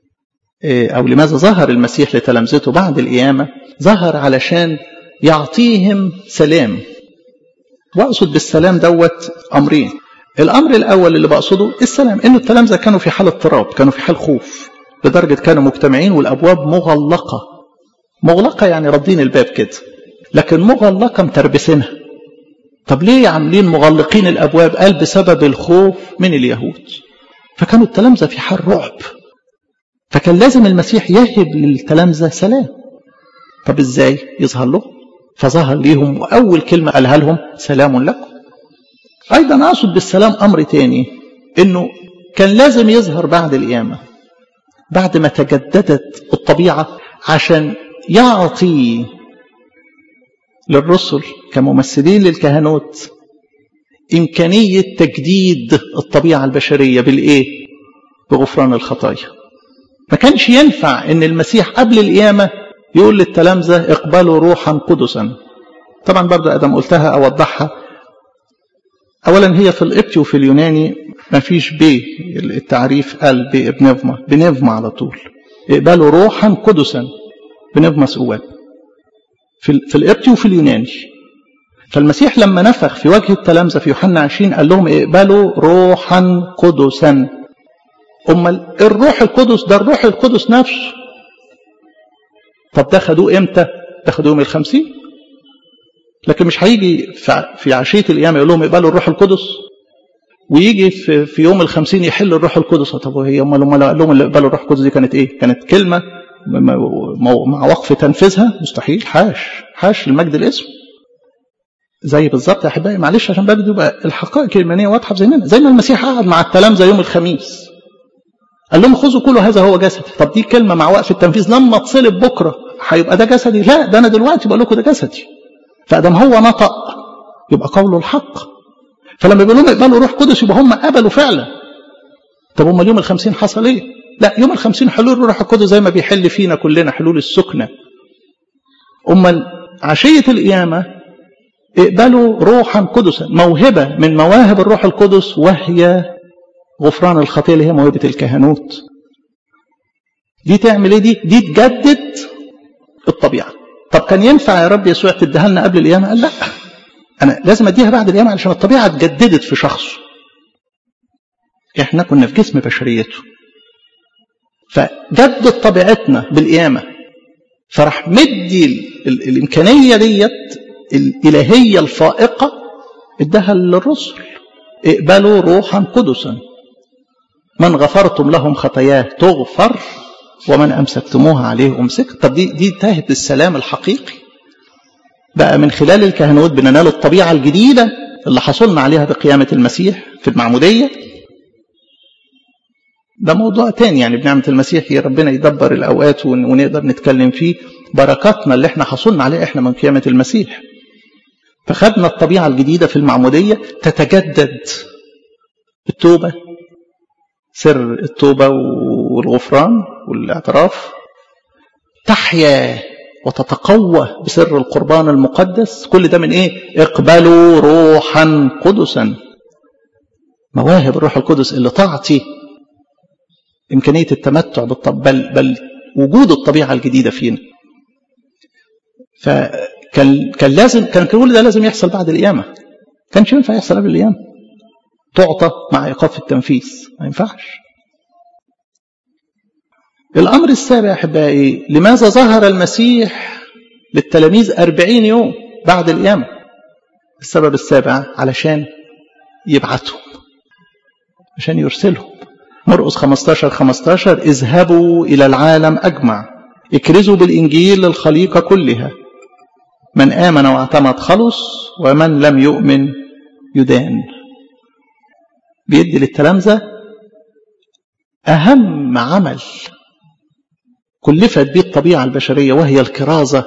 أو لماذا ظهر المسيح لتلامذته بعد القيامة، ظهر علشان يعطيهم سلام. وأقصد بالسلام دوت أمرين. الأمر الأول اللي بقصده السلام، إنه التلامذة كانوا في حال اضطراب، كانوا في حال خوف، لدرجة كانوا مجتمعين والأبواب مغلقة. مغلقة يعني ردين الباب كده. لكن مغلقة متربسينها. طب ليه عاملين مغلقين الأبواب؟ قال بسبب الخوف من اليهود. فكانوا التلامذة في حال رعب، فكان لازم المسيح يهب للتلامذة سلام. طب ازاي يظهر له؟ فظهر ليهم وأول كلمة قالها لهم سلام لكم. أيضا أقصد بالسلام أمر تاني، إنه كان لازم يظهر بعد القيامة، بعد ما تجددت الطبيعة، عشان يعطي للرسل كممثلين للكهنوت إمكانية تجديد الطبيعة البشرية بالإيه؟ بغفران الخطايا. ما كانش ينفع إن المسيح قبل القيامة يقول للتلامذة اقبلوا روحا قدسا. طبعا برضو أدم قلتها أوضحها. أولا هي في القبطي وفي اليوناني ما فيش بي، التعريف قال بي بنفما، بنفما على طول. اقبلوا روحا قدسا بنفما سؤال في في القبطي وفي اليوناني. فالمسيح لما نفخ في وجه التلامذة في يوحنا عشرين قال لهم اقبلوا روحا قدسا. أمال الروح القدس ده الروح القدس نفسه. طب ده خدوه امتى؟ ده خدوه يوم الخمسين. لكن مش هيجي في عشية القيامة يقول لهم اقبلوا الروح القدس ويجي في, في يوم الخمسين يحل الروح القدس. طب هي امال لما قال لهم اللي اقبلوا الروح القدس دي كانت ايه؟ كانت كلمة مع وقف تنفيذها؟ مستحيل. حاش حاش المجد الاسم. زي بالظبط يا احبائي، معلش عشان بقى يبقى الحقائق الايمانيه واضحه في ذهننا. زي ما المسيح قعد مع التلامذه يوم الخميس قال لهم خذوا كل هذا هو جسدي. طب دي كلمه مع وقف التنفيذ، لما تصلب بكره هيبقى ده جسدي؟ لا، ده انا دلوقتي بقول لكم ده جسدي. فادام هو نطق يبقى قوله الحق. فلما بيقولوا لهم اقبلوا روح قدس يبقى هم قبلوا فعلا. طب هم اليوم الخمسين حصل ايه؟ لا، يوم الخمسين حلول الروح القدس زي ما بيحل فينا كلنا حلول السكنه. امال عشيه القيامه اقبلوا روحا قدسا، موهبه من مواهب الروح القدس، وهي غفران الخطيه اللي هي موهبه الكهنوت. دي تعمل ايه؟ دي دي تجدد الطبيعه. طب كان ينفع يا رب يسوع تديها لنا قبل القيامه؟ قال لا، انا لازم اديها بعد القيامه علشان الطبيعه اتجددت في شخصه. احنا كنا في جسم بشريته، فجدد طبيعتنا بالقيامه، فراح مدي ال ال الامكانيه ديت الالهيه الفائقه اداها للرسل. اقبلوا روحا قدسا، من غفرتم لهم خطاياه تغفر ومن امسكتموها عليه امسك. طب دي دي تهب السلام الحقيقي. بقى من خلال الكهنوت بننال الطبيعه الجديده اللي حصلنا عليها بقيامه المسيح في المعموديه. ده موضوع تاني يعني بنعمه المسيح، يا ربنا يدبر الاوقات ونقدر نتكلم فيه بركاتنا اللي احنا حصلنا عليها احنا من قيامه المسيح. فخدنا الطبيعه الجديده في المعموديه تتجدد التوبه، سر التوبه والغفران والاعتراف، تحيا وتتقوى بسر القربان المقدس. كل ده من ايه؟ اقبلوا روحا قدسا. مواهب الروح القدس اللي تعطي امكانيه التمتع بالطب بل بل وجود الطبيعه الجديده فينا. فكان كان لازم كان كل ده لازم يحصل بعد القيامه. كانش ينفع يحصل قبل القيامه. تعطى مع ايقاف التنفيذ، ما ينفعش. الأمر السابع أحبائي، لماذا ظهر المسيح للتلاميذ أربعين يوم بعد القيامة؟ السبب السابع علشان يبعثهم، عشان يرسلهم. مرقس خمستاشر خمستاشر اذهبوا إلى العالم أجمع اكرزوا بالإنجيل للخليقة كلها، من آمن واعتمد خلص ومن لم يؤمن يدان. بيدي للتلامذة أهم عمل كلفت به الطبيعة البشرية، وهي الكرازة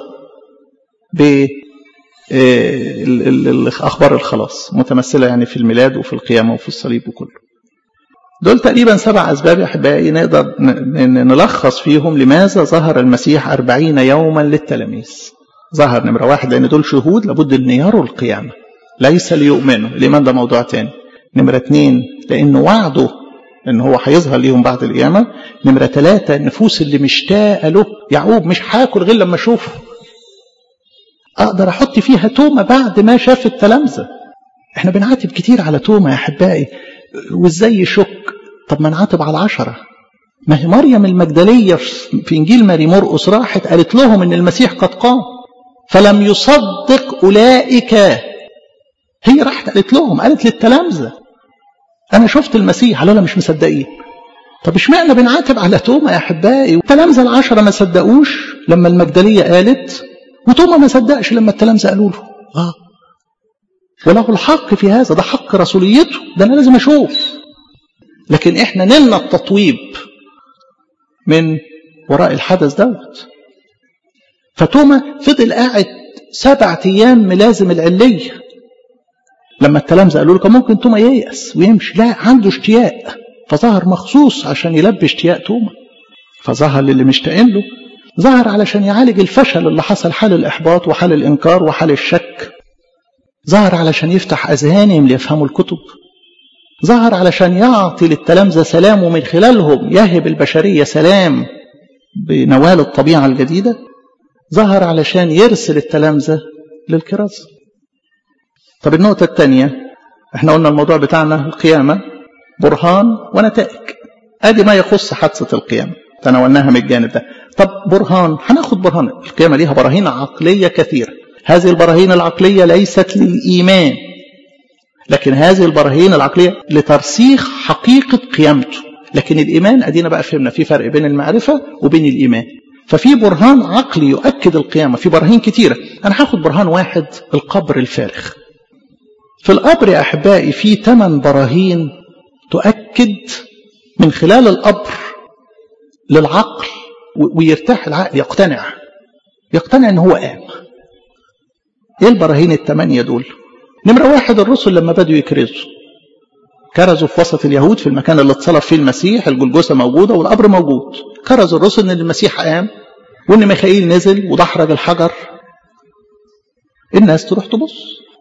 بأخبار الخلاص، متمثلة يعني في الميلاد وفي القيامة وفي الصليب وكله. دول تقريبا سبع أسباب أحبائي نقدر نلخص فيهم لماذا ظهر المسيح أربعين يوما للتلاميذ. ظهر نمرة واحد لأن دول شهود لابد أن يروا القيامة، ليس ليؤمنوا، الإيمان ده موضوع تاني. نمرة اثنين لأنه وعده ان هو هيظهر ليهم بعد القيامه. نمره ثلاثه النفوس اللي مشتاقه له، يعقوب مش هاكل غير لما اشوفه، اقدر احط فيها تومه بعد ما شاف التلامذه. احنا بنعاتب كتير على تومه يا احبائي، وازاي يشك؟ طب ما نعاتب على العشره. ما هي مريم المجدليه في انجيل ماري مرقس راحت قالت لهم ان المسيح قد قام، فلم يصدق أولئك. هي راحت قالت لهم، قالت للتلامذة أنا شفت المسيح. قالوا لا مش مصدقين. طب اشمعنى بنعاتب على توما يا أحبائي؟ التلامذة العشرة ما صدقوش لما المجدلية قالت، وتوما ما صدقش لما التلامذة قالوا له. آه وله الحق في هذا، ده حق رسوليته، ده أنا لازم أشوف. لكن إحنا نلنا التطويب من وراء الحدث دوت. فتوما فضل قاعد سبعة أيام ملازم العلية. لما التلامذة قالوا له كان ممكن توما ييأس ويمشي، لا عنده اشتياق، فظهر مخصوص عشان يلبي اشتياق توما. فظهر للي مشتاقين له، ظهر علشان يعالج الفشل اللي حصل، حال الإحباط وحال الإنكار وحال الشك. ظهر علشان يفتح أذهانهم ليفهموا الكتب. ظهر علشان يعطي للتلامذة سلام، ومن خلالهم يهب البشرية سلام بنوال الطبيعة الجديدة. ظهر علشان يرسل التلامذة للكرازة. طب النقطة الثانية، احنا قلنا الموضوع بتاعنا القيامة برهان ونتائج. ادي ما يخص حادثة القيامة تناولناها من الجانب ده. طب برهان، هناخد برهان القيامة ليها براهين عقلية كثيرة. هذه البراهين العقلية ليست للإيمان، لكن هذه البراهين العقلية لترسيخ حقيقة قيامته. لكن الإيمان أدينا بقى فهمنا في فرق بين المعرفة وبين الإيمان. ففي برهان عقلي يؤكد القيامة، في براهين كتيرة. أنا هاخد برهان واحد، القبر الفارغ. في القبر يا أحبائي في ثمان براهين تؤكد من خلال القبر للعقل، ويرتاح العقل، يقتنع يقتنع ان هو قام. ايه البراهين الثمانية دول؟ نمرة واحد، الرسل لما بدوا يكرزوا كرزوا في وسط اليهود في المكان اللي اتصلب فيه المسيح، الجلجثة موجودة والقبر موجود. كرزوا الرسل ان المسيح قام وان ميخائيل نزل ودحرج الحجر. الناس تروح تبص،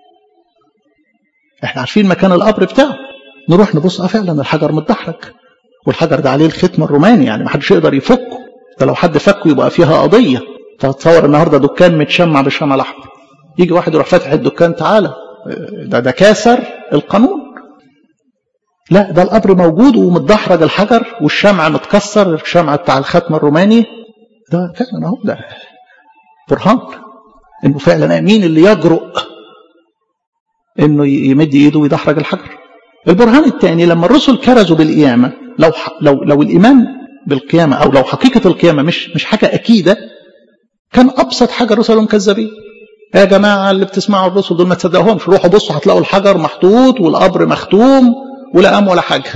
احنا عارفين مكان القبر بتاعه، نروح نبص، اه فعلا الحجر متدحرج، والحجر ده عليه الختم الروماني، يعني ما حدش يقدر يفكه، ده لو حد فكه يبقى فيها قضية. فتصور النهارده دكان متشمع بالشمع الاحمر، يجي واحد يروح فاتح الدكان، تعالى ده ده كاسر القانون. لا، ده القبر موجود ومتدحرج الحجر والشمع متكسر، الشمع بتاع الختم الروماني، ده فعلا اهو، ده برهان انه فعلا مين اللي يجرؤ انه يمد ايده ويدحرج الحجر. البرهان الثاني لما الرسل كرزوا بالقيامه، لو لو لو الايمان بالقيامه او لو حقيقه القيامه مش مش حاجه اكيده، كان ابسط حاجه الرسل هم كذابين. يا جماعه اللي بتسمعوا الرسل دول ما تصدقوهمش، روحوا بصوا هتلاقوا الحجر محطوط والقبر مختوم ولا قام ولا حاجه.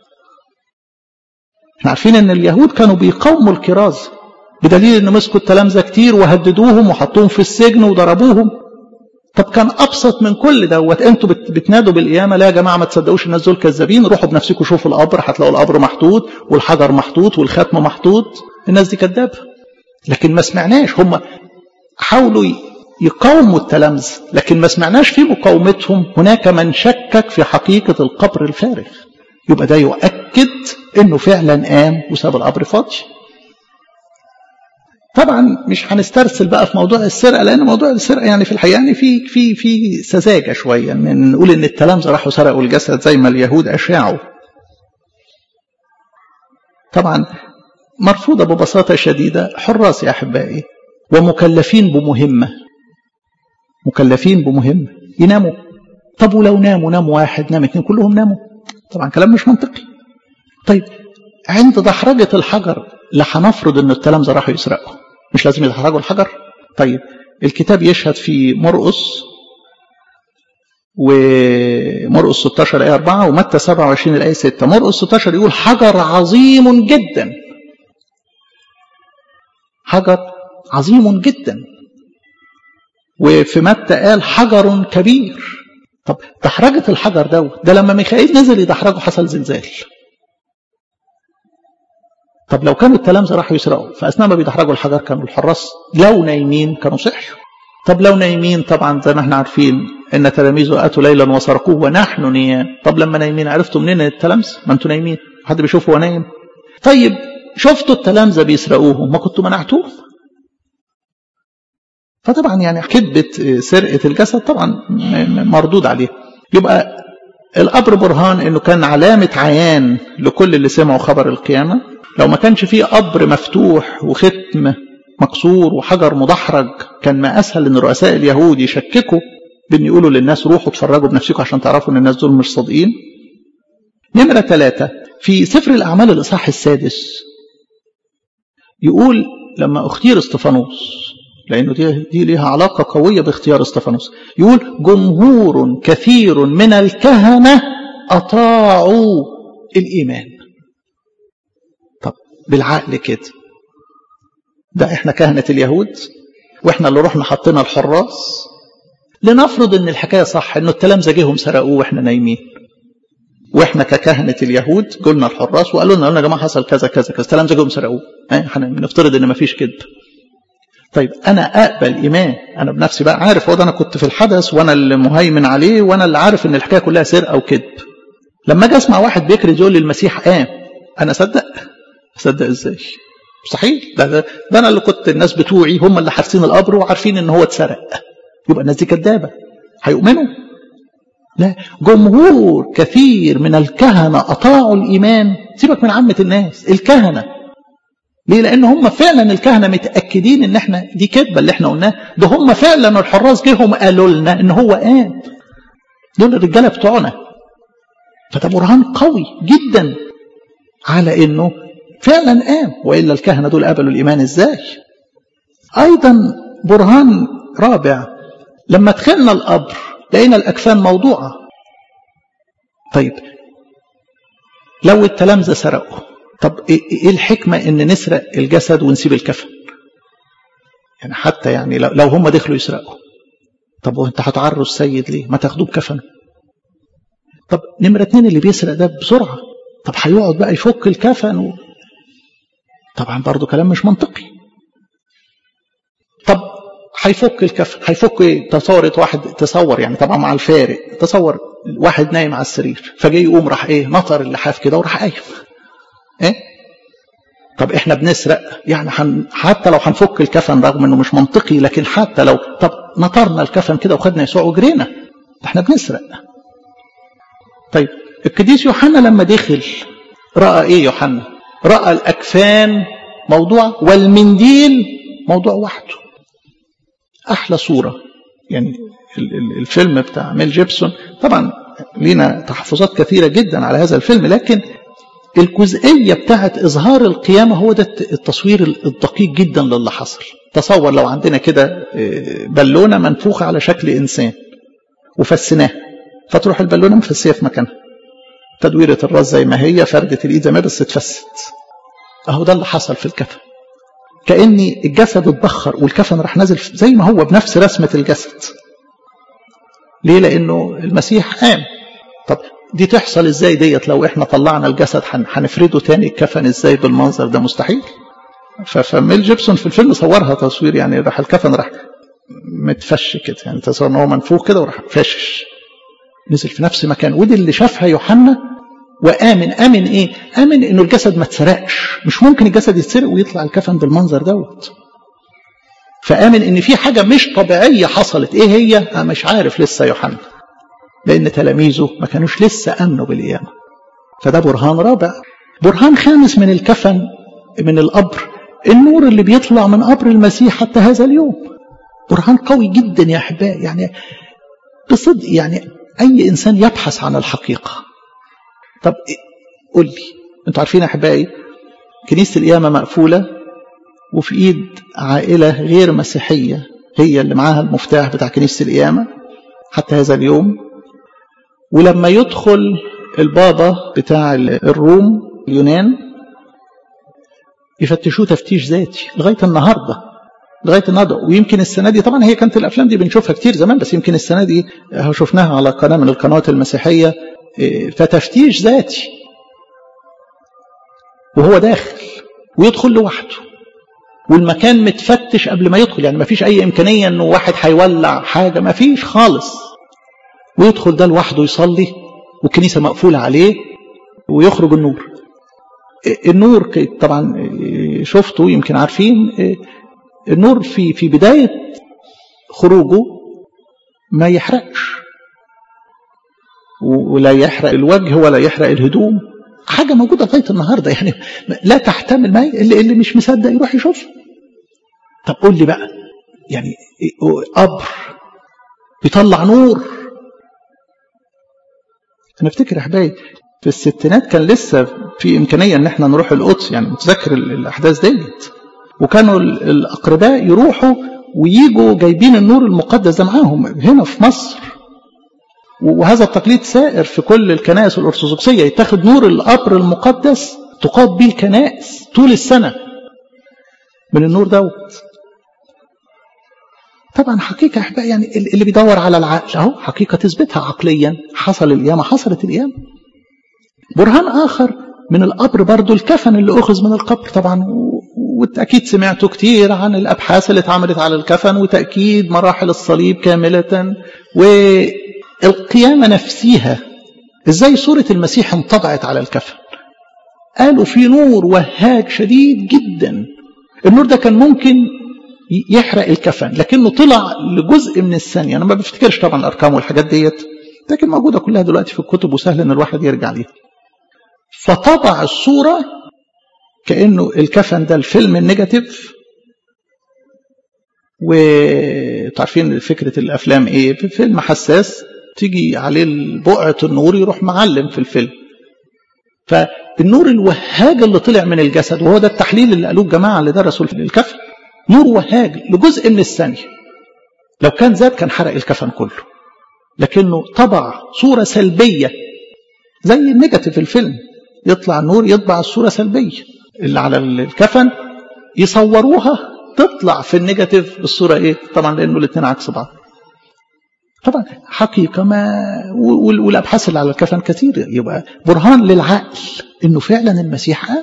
احنا عارفين ان اليهود كانوا بيقاوموا الكرازه، بدليل ان مسكوا التلامذه كتير وهددوهم وحطوهم في السجن وضربوهم. طب كان ابسط من كل دوت، انتوا بتنادوا بالقيامه، لا يا جماعه ما تصدقوش الناس دول كذابين، روحوا بنفسكم شوفوا القبر، هتلاقوا القبر محطوط والحجر محطوط والختم محطوط. الناس دي كذابه. لكن ما سمعناش، هم حاولوا يقاوموا التلامذه، لكن ما سمعناش في مقاومتهم هناك من شكك في حقيقه القبر الفارغ. يبقى ده يؤكد انه فعلا قام وساب القبر فاضي. طبعا مش هنسترسل بقى في موضوع السرقه، لان موضوع السرقه يعني في الحقيقه يعني في في في سذاجه شويه، ان نقول ان التلامذه راحوا سرقوا الجسد زي ما اليهود اشاعوا. طبعا مرفوضه ببساطه شديده. حراس يا احبائي ومكلفين بمهمه، مكلفين بمهمه يناموا. طب ولو ناموا، نام واحد، نام اثنين، كلهم ناموا؟ طبعا كلام مش منطقي. طيب عند دحرجه الحجر، لا هنفرض ان التلامذه راحوا يسرقوا، مش لازم يدحرجوا الحجر. طيب الكتاب يشهد في مرقس ومرقس ستة عشر ايه أربعة ومتى سبعة وعشرين الايه ستة. مرقس ستة عشر يقول حجر عظيم جدا، حجر عظيم جدا. وفي متى قال حجر كبير. طب دحرجه الحجر ده ده لما ميخائيل نزل يدحرجه حصل زلزال. طب لو كانوا التلامذه راحوا يسرقوا، فاثناء ما بيدحرجوا الحجر كانوا الحراس لو نايمين كانوا صحوا. طب لو نايمين، طبعا زي ما احنا عارفين ان تلاميذه اتوا ليلا وسرقوه ونحن نيام. طب لما نايمين عرفتوا منين التلامذه؟ ما انتوا نايمين، حد بيشوفه وهو نايم؟ طيب شفتوا التلامذه بيسرقوهم، ما كنتوا منعتوهم؟ فطبعا يعني كذبه سرقه الجسد طبعا مردود عليه. يبقى القبر برهان انه كان علامه عيان لكل اللي سمعوا خبر القيامه. لو ما كانش فيه قبر مفتوح وختم مكسور وحجر مدحرج، كان ما أسهل إن رؤساء اليهود يشككوا بأن يقولوا للناس روحوا اتفرجوا بنفسكم عشان تعرفوا إن الناس دول مش صادقين. نمرة ثلاثة في سفر الأعمال الإصحاح السادس يقول لما اختير استفانوس، لأنه دي, دي ليها علاقة قوية باختيار استفانوس، يقول جمهور كثير من الكهنة أطاعوا الإيمان. طب بالعقل كده، ده احنا كهنة اليهود واحنا اللي رحنا حطينا الحراس، لنفرض ان الحكاية صح، انه التلامذة جيهم سرقوه واحنا نايمين، واحنا ككهنة اليهود قلنا الحراس وقالوا لنا يا جماعة حصل كذا كذا كذا، التلامذة جيهم سرقوه، احنا بنفترض ان مفيش كذب. طيب انا اقبل ايمان، انا بنفسي بقى عارف، هو ده انا كنت في الحدث وانا اللي مهيمن عليه وانا اللي عارف ان الحكاية كلها سرقة وكذب. لما اجي اسمع واحد بيكرز يقول لي المسيح قام، انا اصدق؟ اصدق ازاي؟ مستحيل. ده, ده, ده انا اللي كنت الناس بتوعي هم اللي حارسين القبر وعارفين ان هو اتسرق، يبقى الناس دي كدابه هيؤمنوا؟ لا، جمهور كثير من الكهنه اطاعوا الايمان. سيبك من عامه الناس، الكهنه. ليه؟ لان هم فعلا الكهنه متاكدين ان احنا دي كذبه اللي احنا قلناه، ده هم فعلا الحراس جيهم قالوا لنا ان هو قام، دول الرجاله بتوعنا. فده برهان قوي جدا على انه فعلا قام، وإلا الكهنة دول قبلوا الإيمان إزاي؟ أيضا برهان رابع، لما دخلنا القبر لقينا الأكفان موضوعة. طيب لو التلامذة سرقوا، طب إيه الحكمة إن نسرق الجسد ونسيب الكفن؟ يعني حتى يعني لو هم دخلوا يسرقوا، طب وانت هتعروا السيد ليه؟ ما تاخدوه بكفنه. طب نمرة اتنين اللي بيسرق ده بسرعة، طب هيقعد بقى يفك الكفن و... طبعا برضو كلام مش منطقي. طب هيفك الكفن، هيفك ايه؟ تصورت واحد، تصور يعني طبعا مع الفارق، تصور واحد نايم على السرير فجاي يقوم راح ايه؟ نطر اللحاف كده وراح قايم. ايه؟ طب احنا بنسرق يعني حن... حتى لو هنفك الكفن رغم انه مش منطقي، لكن حتى لو طب نطرنا الكفن كده وخدنا يسوع وجرينا، احنا بنسرق. طيب القديس يوحنا لما دخل رأى ايه يوحنا؟ رأى الأكفان موضوع والمنديل موضوع وحده. أحلى صورة يعني الفيلم بتاع ميل جيبسون، طبعا لينا تحفظات كثيرة جدا على هذا الفيلم، لكن الجزئية بتاعت إظهار القيامة هو ده التصوير الدقيق جدا للي حصل. تصور لو عندنا كده بالونة منفوخة على شكل إنسان وفسناها، فتروح البالونة مفسية في مكانها، تدويرة الراس زي ما هي، فردة الإيد زي ما بس اتفست. أهو ده اللي حصل في الكفن، كأني الجسد اتبخر والكفن راح نازل زي ما هو بنفس رسمة الجسد. ليه؟ لأنه المسيح قام. طب دي تحصل ازاي ديت؟ لو احنا طلعنا الجسد هنفرده تاني الكفن ازاي بالمنظر ده؟ مستحيل. فميل جيبسون في الفيلم صورها تصوير يعني راح الكفن راح متفش كده، يعني تصور ان هو منفوخ كده وراح فاشش نزل في نفس مكان. ودي اللي شافها يوحنا وآمن. آمن ايه؟ آمن انه الجسد ما اتسرقش، مش ممكن الجسد يتسرق ويطلع الكفن بالمنظر دوت. فآمن ان في حاجة مش طبيعية حصلت. ايه هي؟ أنا مش عارف لسه يوحنا، لأن تلاميذه ما كانوش لسه آمنوا بالقيامة. فده برهان رابع. برهان خامس من الكفن من القبر، النور اللي بيطلع من قبر المسيح حتى هذا اليوم. برهان قوي جدا يا أحبائي، يعني بصدق يعني أي إنسان يبحث عن الحقيقة. طب قول لي، أنتوا عارفين يا أحبائي كنيسة القيامة مقفولة وفي إيد عائلة غير مسيحية هي اللي معاها المفتاح بتاع كنيسة القيامة حتى هذا اليوم. ولما يدخل البابا بتاع الروم اليونان يفتشوه تفتيش ذاتي لغاية النهاردة لغاية النهاردة. ويمكن السنة دي، طبعا هي كانت الأفلام دي بنشوفها كتير زمان، بس يمكن السنة دي شفناها على قناة من القنوات المسيحية، فتفتيش ذاتي وهو داخل ويدخل لوحده، والمكان متفتش قبل ما يدخل، يعني ما فيش أي إمكانية أنه واحد هيولع حاجة، ما فيش خالص. ويدخل ده لوحده يصلي والكنيسة مقفولة عليه ويخرج النور. النور طبعا شفته يمكن عارفين، النور في في بداية خروجه ما يحرقش، ولا يحرق الوجه ولا يحرق الهدوم، حاجة موجودة لغاية النهاردة يعني لا تحتمل. ما اللي, اللي مش مصدق يروح يشوف. طب قول لي بقى يعني قبر بيطلع نور. انا افتكر يا احبائي في الستينات كان لسه في امكانيه ان احنا نروح القدس، يعني متذكر الاحداث ديت، وكانوا الاقرباء يروحوا وييجوا جايبين النور المقدس ده معاهم هنا في مصر، وهذا التقليد سائر في كل الكنائس الارثوذكسيه، يتاخد نور القبر المقدس تقاد به الكنائس طول السنه من النور دوت. طبعا حقيقه احبائي يعني اللي بيدور على العقل اهو حقيقه تثبتها عقليا، حصل القيامه، حصلت القيامه. برهان اخر من القبر برضو الكفن اللي اخذ من القبر طبعا، وتأكيد سمعتوا كتير عن الأبحاث اللي اتعملت على الكفن، وتأكيد مراحل الصليب كاملة والقيامة نفسها. ازاي صورة المسيح انطبعت على الكفن؟ قالوا في نور وهاج شديد جدا، النور ده كان ممكن يحرق الكفن، لكنه طلع لجزء من الثانية. أنا ما بفتكرش طبعا الأرقام والحاجات ديت، لكن موجودة كلها دلوقتي في الكتب وسهل ان الواحد يرجع ليها. فطبع الصورة كأنه الكفن ده الفيلم النيجاتيف، وتعرفين فكرة الأفلام إيه؟ في فيلم حساس تيجي عليه بقعة النور يروح معلم في الفيلم. فالنور الوهاج اللي طلع من الجسد، وهو ده التحليل اللي قالوه الجماعة اللي درسوا الكفن، نور وهاج لجزء من الثانية، لو كان زاد كان حرق الكفن كله، لكنه طبع صورة سلبية زي النيجاتيف الفيلم، يطلع النور يطبع الصورة سلبية اللي على الكفن، يصوروها تطلع في النيجاتيف الصورة ايه؟ طبعا لانه الاثنين عكس بعض. طبعا حقيقة ما والابحاث اللي على الكفن كثير، يبقى برهان للعقل انه فعلا المسيح قام.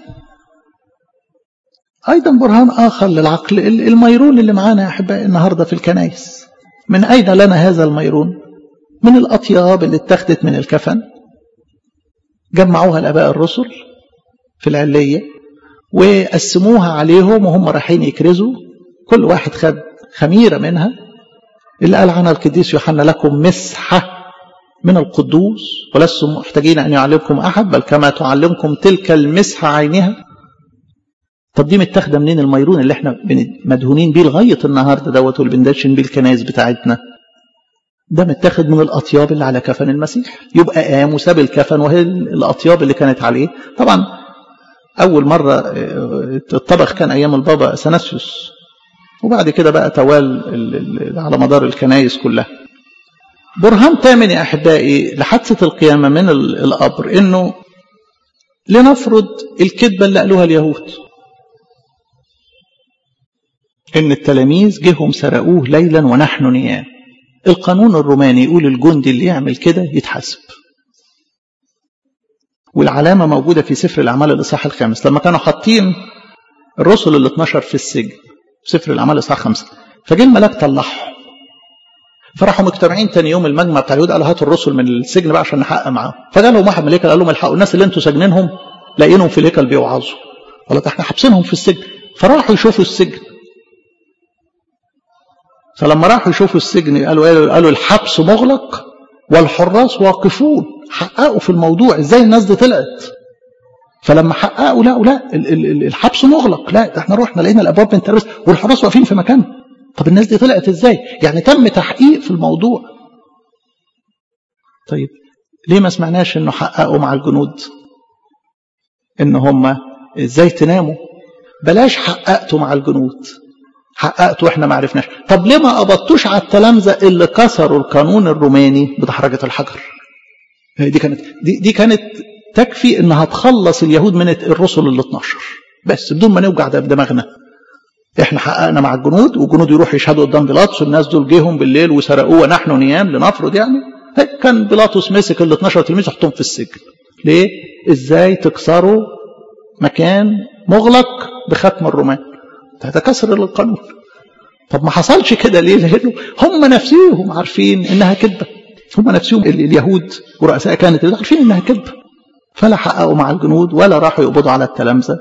ايضا برهان اخر للعقل الميرون اللي معانا يا احبائي النهارده في الكنائس. من اين لنا هذا الميرون؟ من الاطياب اللي اتخذت من الكفن، جمعوها الاباء الرسل في العلية وقسموها عليهم وهم رايحين يكرزوا، كل واحد خد خميرة منها. اللي قال عنها القديس يوحنا لكم مسحة من القدوس ولستم محتاجين أن يعلمكم أحد بل كما تعلمكم تلك المسحة عينها. طب دي متاخده منين الميرون اللي احنا مدهونين بيه لغاية النهاردة دوت واللي بندشن بيه الكنائس بتاعتنا؟ ده متاخد من الأطياب اللي على كفن المسيح. يبقى قام وساب الكفن وهي الأطياب اللي كانت عليه. طبعا أول مرة الطبخ كان أيام البابا أثناسيوس، وبعد كده بقى توال على مدار الكنائس كلها. برهان تامن يا أحبائي لحادثة القيامة من القبر، إنه لنفرض الكذبة اللي قالوها اليهود إن التلاميذ جيهم سرقوه ليلا ونحن نيام. القانون الروماني يقول الجندي اللي يعمل كده يتحاسب، والعلامة موجودة في سفر الأعمال الإصحاح الخامس لما كانوا حاطين الرسل اللي اتنشر في السجن في سفر الأعمال الإصحاح خمسة، فجاء الملاك طلعهم، فراحوا مجتمعين تاني يوم المجمع بتاع اليهود قالوا هاتوا الرسل من السجن بقى عشان نحقق معاهم. فجاء لهم واحد من الهيكل قال لهم الحقوا الناس اللي انتوا ساجنينهم لاقيينهم في الهيكل بيوعظوا، قالوا احنا حابسينهم في السجن. فراحوا يشوفوا السجن، فلما راحوا يشوفوا السجن قالوا قالوا الحبس مغلق والحراس واقفون. حققوا في الموضوع ازاي الناس دي طلعت. فلما حققوا لا لا الحبس مغلق، لا احنا رحنا لقينا الابواب بنترس والحراس واقفين في مكانهم. طب الناس دي طلعت ازاي؟ يعني تم تحقيق في الموضوع. طيب ليه ما سمعناش انه حققوا مع الجنود ان هم ازاي تناموا؟ بلاش حققتوا مع الجنود، حققتوا احنا ما عرفناش. طب ليه ما قبضتوش على التلامذة اللي كسروا القانون الروماني بدحرجة الحجر؟ دي كانت دي, دي كانت تكفي انها تخلص اليهود من الرسل ال اتناشر بس بدون ما نوجع ده بدماغنا. احنا حققنا مع الجنود والجنود يروحوا يشهدوا قدام بيلاطس والناس دول جيهم بالليل وسرقوه ونحن نيام لنفرض يعني. كان بيلاطس مسك ال اتناشر تلميذ يحطهم في السجن. ليه؟ ازاي تكسروا مكان مغلق بختم الرومان؟ ده كسر القانون. طب ما حصلش كده ليه؟ لانه هم نفسهم عارفين انها كذبه. هم نفسهم اليهود ورؤساء كانت عارفين انها كذبه، فلا حققوا مع الجنود ولا راحوا يقبضوا على التلامذه.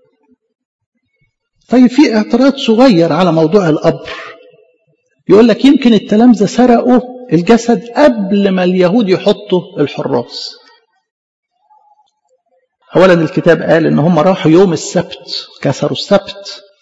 طيب في اعتراض صغير على موضوع القبر، يقول لك يمكن التلامذه سرقوا الجسد قبل ما اليهود يحطوا الحراس. اولا الكتاب قال ان هم راحوا يوم السبت كسروا السبت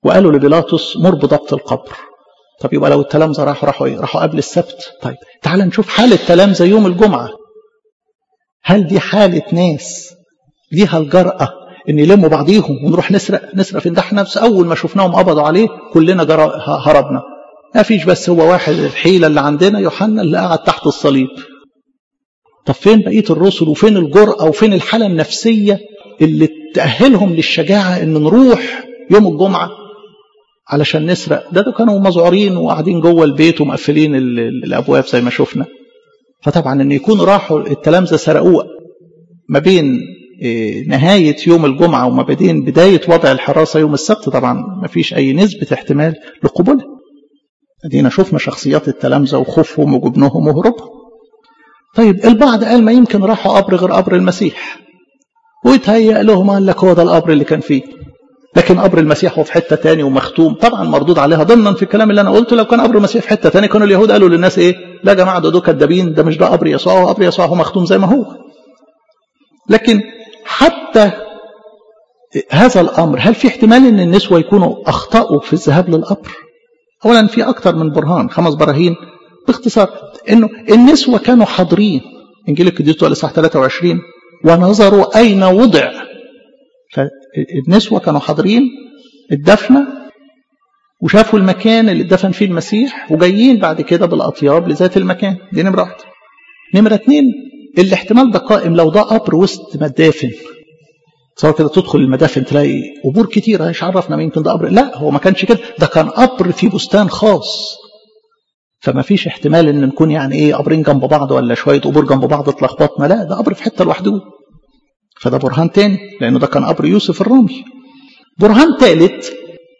وقالوا لبيلاطس مر بضبط القبر. طب يبقى لو التلامذة راحوا راحوا ايه؟ راحوا قبل السبت. طيب تعال نشوف حال التلامذة يوم الجمعة. هل دي حالة ناس ليها الجرأة ان يلموا بعضيهم ونروح نسرق نسرق في الدح نفس؟ اول ما شفناهم قبضوا عليه كلنا جرأ هربنا. ما فيش بس هو واحد الحيلة اللي عندنا يوحنا اللي قاعد تحت الصليب. طب فين بقية الرسل وفين الجرأة وفين الحالة النفسية اللي تأهلهم للشجاعة ان نروح يوم الجمعة علشان نسرق؟ ده, ده كانوا مذعورين وقاعدين جوه البيت ومقفلين الابواب زي ما شفنا. فطبعا ان يكونوا راحوا التلامذة سرقوه ما بين نهاية يوم الجمعة وما بين بداية وضع الحراسة يوم السبت، طبعا ما فيش اي نسبة احتمال لقبولها. ادينا شفنا شخصيات التلامذة وخوفهم وجبنهم وهروبهم. طيب البعض قال ما يمكن راحوا قبر غير قبر المسيح، ويتهيأ لهم قال لك هو ده القبر اللي كان فيه، لكن قبر المسيح هو في حتة تاني ومختوم. طبعا مردود عليها ضمنا في الكلام اللي انا قلته، لو كان قبر المسيح في حتة تاني كانوا اليهود قالوا للناس ايه؟ لا يا جماعه ده دول كدابين، ده مش ده قبر يسوع، هو قبر يسوع هو مختوم زي ما هو. لكن حتى هذا الامر هل في احتمال ان النسوة يكونوا اخطأوا في الذهاب للقبر؟ اولا في اكتر من برهان، خمس براهين باختصار. انه النسوة كانوا حاضرين انجيل القديس الاصحاح ثلاثة وعشرين ونظروا اين وضع. فالنسوة كانوا حاضرين الدفنة وشافوا المكان اللي اتدفن فيه المسيح وجايين بعد كده بالاطياب لذات المكان. دي نمرة واحدة. نمرة اتنين الاحتمال ده قائم لو ده قبر وسط مدافن. تصور كده تدخل المدافن تلاقي قبور كتير، ايش عرفنا يمكن ده قبر؟ لا هو ما كانش كده، ده كان قبر في بستان خاص. فما فيش احتمال ان نكون يعني ايه قبرين جنب بعض ولا شويه قبور جنب بعض اتلخبطنا، لا ده قبر في حته لوحده. فده برهان تاني لانه ده كان قبر يوسف الرملي. برهان ثالث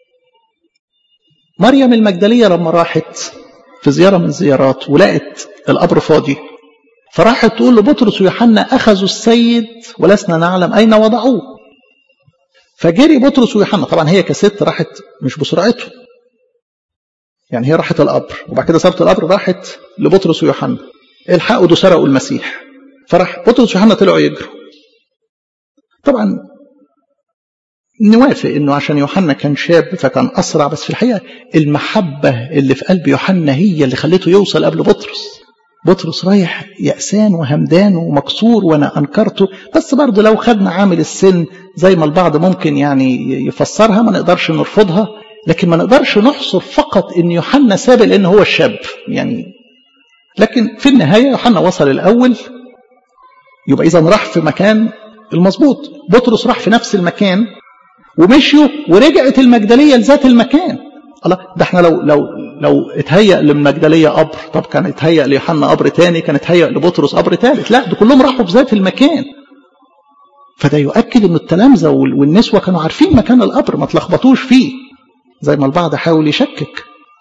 مريم المجدليه لما راحت في زياره من الزيارات ولقت القبر فاضي، فراحت تقول لبطرس ويوحنا اخذوا السيد ولسنا نعلم اين وضعوه. فجري بطرس ويوحنا، طبعا هي كست راحت مش بسرعته، يعني هي راحت القبر وبعد كده سابت القبر راحت لبطرس ويوحنا الحقوا ده سرقوا المسيح. فراح بطرس ويوحنا طلعوا يجروا. طبعا نوافق انه عشان يوحنا كان شاب فكان اسرع، بس في الحقيقه المحبه اللي في قلب يوحنا هي اللي خلته يوصل قبل بطرس. بطرس رايح يأسان وهمدان ومكسور وانا انكرته، بس برضه لو خدنا عامل السن زي ما البعض ممكن يعني يفسرها ما نقدرش نرفضها، لكن ما نقدرش نحصر فقط ان يوحنا سابق لان هو الشاب يعني. لكن في النهايه يوحنا وصل الاول، يبقى اذا راح في مكان المظبوط. بطرس راح في نفس المكان ومشيوا ورجعت المجدليه لذات المكان. الله، ده احنا لو لو لو اتهيأ للمجدليه قبر، طب كان اتهيأ ليوحنا قبر تاني، كان اتهيأ لبطرس قبر ثالث. لا ده كلهم راحوا في ذات المكان. فده يؤكد ان التلامذه والنسوه كانوا عارفين مكان القبر، ما تلخبطوش فيه زي ما البعض حاول يشكك.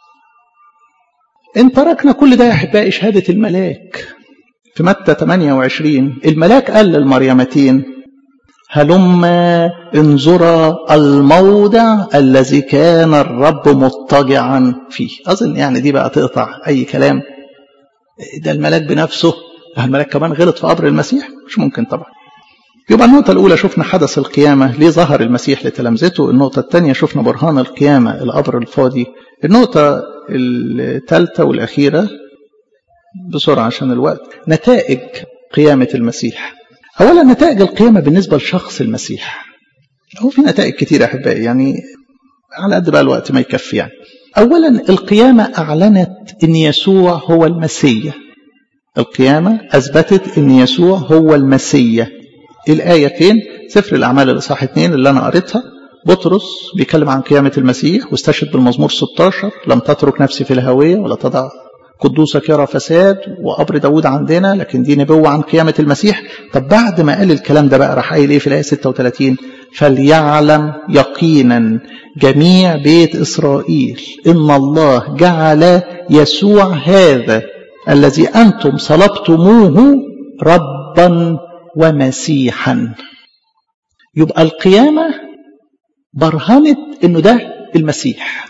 ان تركنا كل ده يا احبائي شهاده الملاك في متى ثمانية وعشرين. الملاك قال للمريمتين هلما انظرا الموضع الذي كان الرب مضطجعا فيه. اظن يعني دي بقى تقطع اي كلام، ده الملاك بنفسه. الملاك كمان غلط في قبر المسيح؟ مش ممكن طبعا. يبقى النقطة الأولى شفنا حدث القيامة ليه ظهر المسيح لتلامذته. النقطة الثانية شفنا برهان القيامة القبر الفاضي. النقطة الثالثة والأخيرة بسرعة عشان الوقت نتائج قيامة المسيح. أولا نتائج القيامة بالنسبة لشخص المسيح. هو في نتائج كتير يا أحبائي يعني على قد بقى الوقت ما يكفي يعني. أولا القيامة أعلنت أن يسوع هو المسيح. القيامة أثبتت أن يسوع هو المسيح. الآية فين؟ سفر الأعمال الإصحاح اثنين اللي أنا قريتها. بطرس بيتكلم عن قيامة المسيح واستشهد بالمزمور ستة عشر لم تترك نفسي في الهوية ولا تضع قدوسك يرى فساد، وقبر داود عندنا، لكن دي نبوة عن قيامة المسيح. طب بعد ما قال الكلام ده بقى راح قايل ايه في الآية ستة وثلاثين؟ فليعلم يقينا جميع بيت إسرائيل إن الله جعل يسوع هذا الذي أنتم صلبتموه ربا ومسيحا. يبقى القيامة برهنت إنه ده المسيح.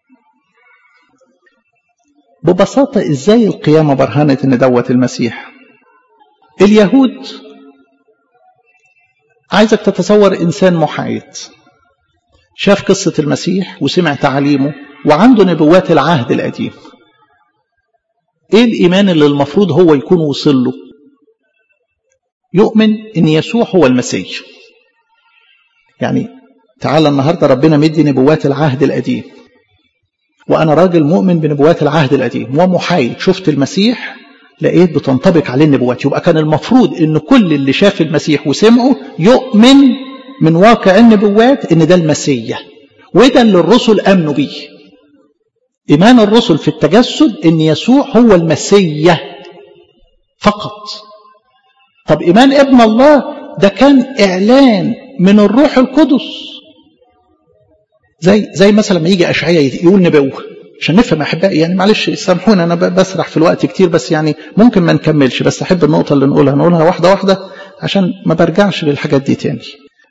ببساطة إزاي القيامة برهنت إن دوت المسيح؟ اليهود عايزك تتصور إنسان محايد شاف قصة المسيح وسمع تعليمه وعنده نبوات العهد القديم، ايه الإيمان اللي المفروض هو يكون وصل له؟ يؤمن ان يسوع هو المسيح. يعني تعالى النهاردة ربنا مدي نبوات العهد القديم، وأنا راجل مؤمن بنبوات العهد القديم ومحايد، شفت المسيح لقيت بتنطبق عليه النبوات، يبقى كان المفروض ان كل اللي شاف المسيح وسمعه يؤمن من واقع النبوات ان ده المسيح، وده اللي الرسل امنوا بيه. ايمان الرسل في التجسد ان يسوع هو المسيح فقط. طب ايمان ابن الله ده كان اعلان من الروح القدس، زي زي مثلا لما يجي اشعياء يقول نبوه عشان نفهم احبائي. يعني معلش سامحوني انا بسرح في الوقت كتير، بس يعني ممكن ما نكملش، بس احب النقطه اللي نقولها نقولها واحده واحده عشان ما برجعش للحاجات دي تاني.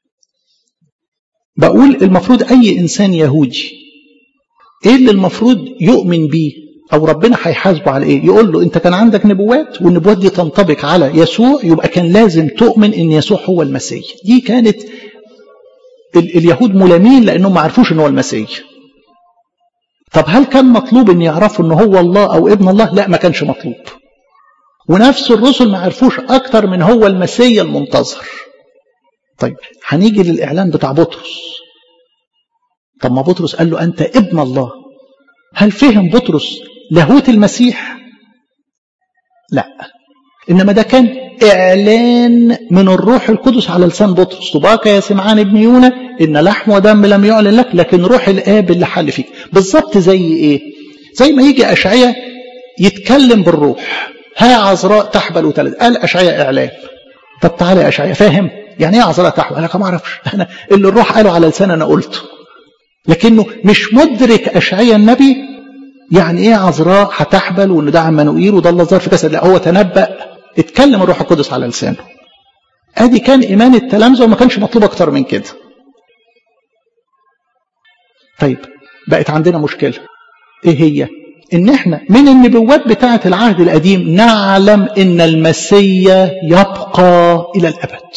بقول المفروض اي انسان يهودي ايه اللي المفروض يؤمن بيه او ربنا هيحاسبه على ايه؟ يقول له انت كان عندك نبوات والنبوات دي تنطبق على يسوع، يبقى كان لازم تؤمن ان يسوع هو المسيح. دي كانت اليهود ملامين لانهم ما عرفوش ان هو المسيح. طب هل كان مطلوب ان يعرفوا ان هو الله او ابن الله؟ لا، ما كانش مطلوب. ونفس الرسل ما عرفوش اكتر من هو المسيح المنتظر. طيب هنيجي للاعلان بتاع بطرس. طب ما بطرس قال له انت ابن الله، هل فهم بطرس لاهوت المسيح؟ لا، انما ده كان اعلان من الروح القدس على لسان بطرس. طباك يا سمعان ابن يونا ان لحم ودم لم يعلن لك لكن روح الاب اللي حل فيك. بالظبط زي ايه؟ زي ما يجي اشعياء يتكلم بالروح، ها عذراء تحبل وتلد، قال اشعياء اعلان. طب تعالى يا اشعياء فاهم يعني ايه عذراء تحبل؟ انا ما اعرفش، انا اللي الروح قاله على لسان انا قلته، لكنه مش مدرك اشعياء النبي يعني ايه عذراء هتحبل وان ده عمانوئيل وده الله ظهر في جسد. لا، هو تنبأ، اتكلم الروح القدس على لسانه. ادي كان ايمان التلامذه وما كانش مطلوب اكتر من كده. طيب بقت عندنا مشكله، ايه هي؟ ان احنا من النبوات بتاعه العهد القديم نعلم ان المسيح يبقى الى الابد،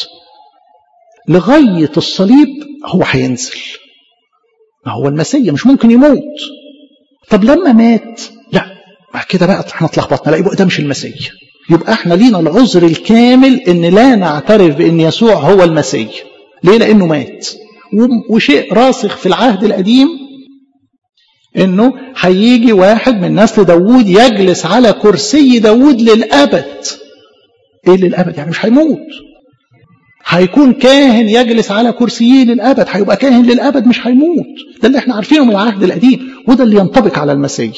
لغايه الصليب هو هينزل. ما هو المسيح مش ممكن يموت. طب لما مات لا، بعد كده بقى احنا اتلخبطنا، لا يبقى ده مش المسيح. يبقى احنا لينا العذر الكامل ان لا نعترف بان يسوع هو المسيح. ليه؟ لانه مات. وشيء راسخ في العهد القديم انه هيجي واحد من نسل داوود يجلس على كرسي داوود للابد. ايه للابد؟ يعني مش هيموت، هيكون كاهن يجلس على كرسيه للابد، هيبقى كاهن للابد مش هيموت. ده اللي احنا عارفينه من العهد القديم، وده اللي ينطبق على المسيح.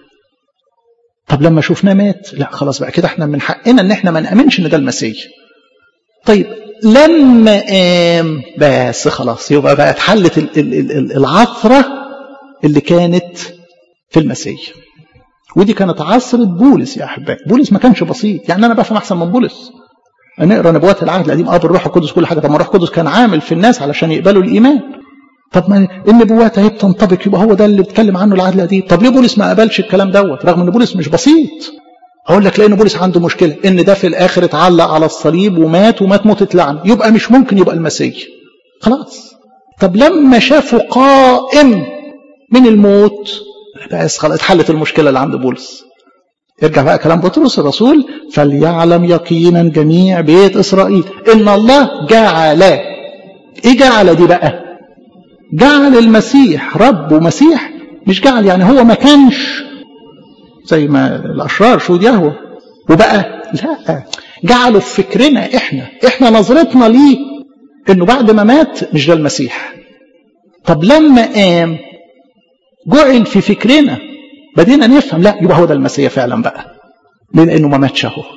طب لما شفناه مات، لا خلاص بقى كده احنا من حقنا ان احنا ما نامنش ان ده المسيح. طيب لما قام بس خلاص يبقى بقى اتحلت العثره اللي كانت في المسيح. ودي كانت عصرة بولس يا احبائي. بولس ما كانش بسيط، يعني انا بفهم احسن من بولس. نقرا نبوات العهد القديم اه بالروح القدس كل حاجه. طب ما الروح القدس كان عامل في الناس علشان يقبلوا الايمان. طب ما النبوات اهي بتنطبق، يبقى هو ده اللي بيتكلم عنه العهد القديم. طب ليه بولس ما قبلش الكلام دوت رغم ان بولس مش بسيط؟ اقول لك لان بولس عنده مشكله ان ده في الاخر اتعلق على الصليب ومات ومات موتة لعنه، يبقى مش ممكن يبقى المسيح. خلاص. طب لما شافه قائم من الموت بس خلاص اتحلت المشكله اللي عند بولس. ارجع بقى كلام بطرس الرسول، فليعلم يقينا جميع بيت اسرائيل ان الله جعل. ايه جعل دي بقى؟ جعل المسيح رب ومسيح، مش جعل يعني هو ما كانش زي ما الاشرار شهود يهوه وبقى، لا، جعله في فكرنا احنا احنا نظرتنا ليه انه بعد ما مات مش ده المسيح. طب لما قام جعل في فكرنا، بدينا نفهم لا يبقى هو ده المسيح فعلا بقى، لانه ما ماتش اهو.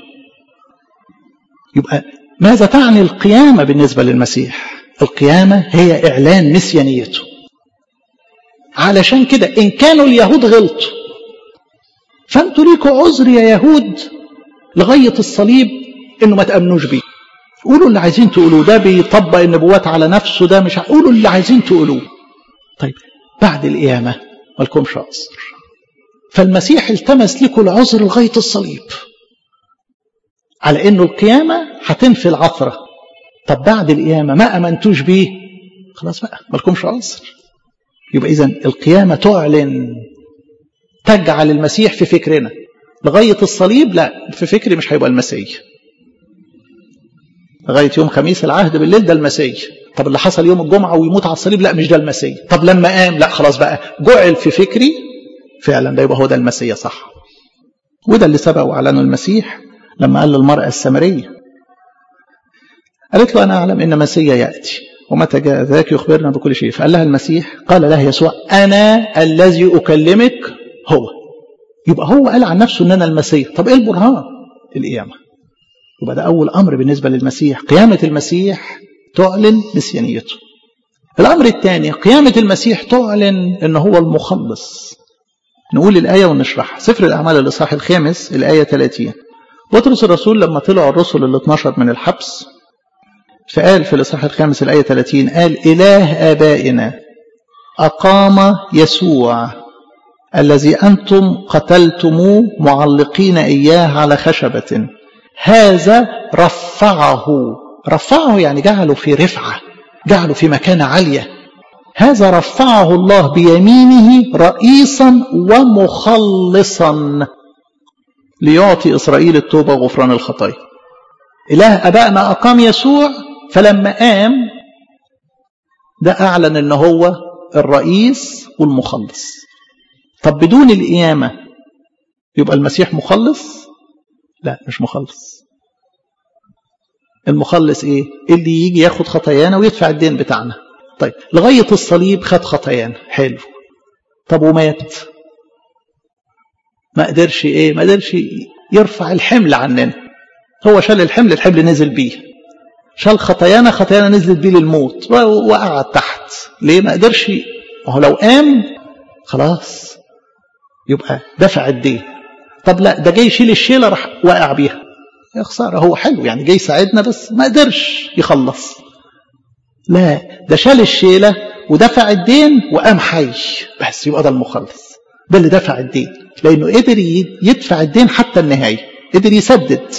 يبقى ماذا تعني القيامه بالنسبه للمسيح؟ القيامه هي اعلان مسيانيته. علشان كده ان كانوا اليهود غلطوا فانتوا ليكوا عذر يا يهود لغايه الصليب انه ما تامنوش بيه. قولوا اللي عايزين تقولوه، ده بيطبق النبوات على نفسه، ده مش قولوا اللي عايزين تقولوه. طيب بعد القيامه مالكمش عذر. فالمسيح التمس لكم العذر لغايه الصليب على انه القيامه هتنفي العثره. طب بعد القيامه ما امنتوش بيه، خلاص بقى مالكمش عذر. يبقى إذن القيامة تعلن، تجعل المسيح في فكرنا. لغاية الصليب لا، في فكري مش هيبقى المسيح. لغاية يوم خميس العهد بالليل ده المسيح. طب اللي حصل يوم الجمعة ويموت على الصليب لا، مش ده المسيح. طب لما قام لا، خلاص بقى جعل في فكري فعلا، ده يبقى هو ده المسيح صح. وده اللي سبق وأعلنه المسيح لما قال للمرأة السامرية، قالت له أنا أعلم إن مسيح يأتي ومتى جاء ذاك يخبرنا بكل شيء. فقال لها المسيح، قال له يسوع أنا الذي أكلمك هو. يبقى هو قال عن نفسه إن أنا المسيح. طب إيه البرهان؟ القيامة. يبقى ده أول أمر بالنسبة للمسيح، قيامة المسيح تعلن مسيانيته. الأمر الثاني، قيامة المسيح تعلن إن هو المخلص. نقول الآية ونشرحها. سفر الأعمال الإصحاح الخامس الآية ثلاثين. بطرس الرسول لما طلعوا الرسل ال اثناشر من الحبس، فقال في الإصحاح الخامس الآية ثلاثين، قال إله آبائنا أقام يسوع الذي أنتم قتلتموه معلقين إياه على خشبة، هذا رفعه. رفعه يعني جعله في رفعة، جعله في مكانة عالية. هذا رفعه الله بيمينه رئيسا ومخلصا ليعطي إسرائيل التوبة وغفران الخطايا. إله أبائنا أقام يسوع، فلما قام ده أعلن أنه هو الرئيس والمخلص. طب بدون القيامة يبقى المسيح مخلص؟ لا، مش مخلص. المخلص إيه؟ اللي يجي ياخد خطايانا ويدفع الدين بتاعنا. طيب لغاية الصليب خد خطايانا، حلو. طب ومات، ما قدرش إيه؟ ما قدرش يرفع الحمل عننا. هو شال الحمل، الحمل نزل بيه. شال خطايانا، خطايانا نزلت بيه للموت وقعد تحت. ليه؟ ما قدرش. وهو لو قام خلاص يبقى دفع الدين. طب لا، ده جاي يشيل الشيلة راح وقع بيها. يا خسارة، هو حلو يعني جاي يساعدنا بس ما قدرش يخلص. لا، ده شال الشيلة ودفع الدين وقام حي، بس يبقى ده المخلص. ده اللي دفع الدين، لأنه قدر يدفع الدين حتى النهاية، قدر يسدد.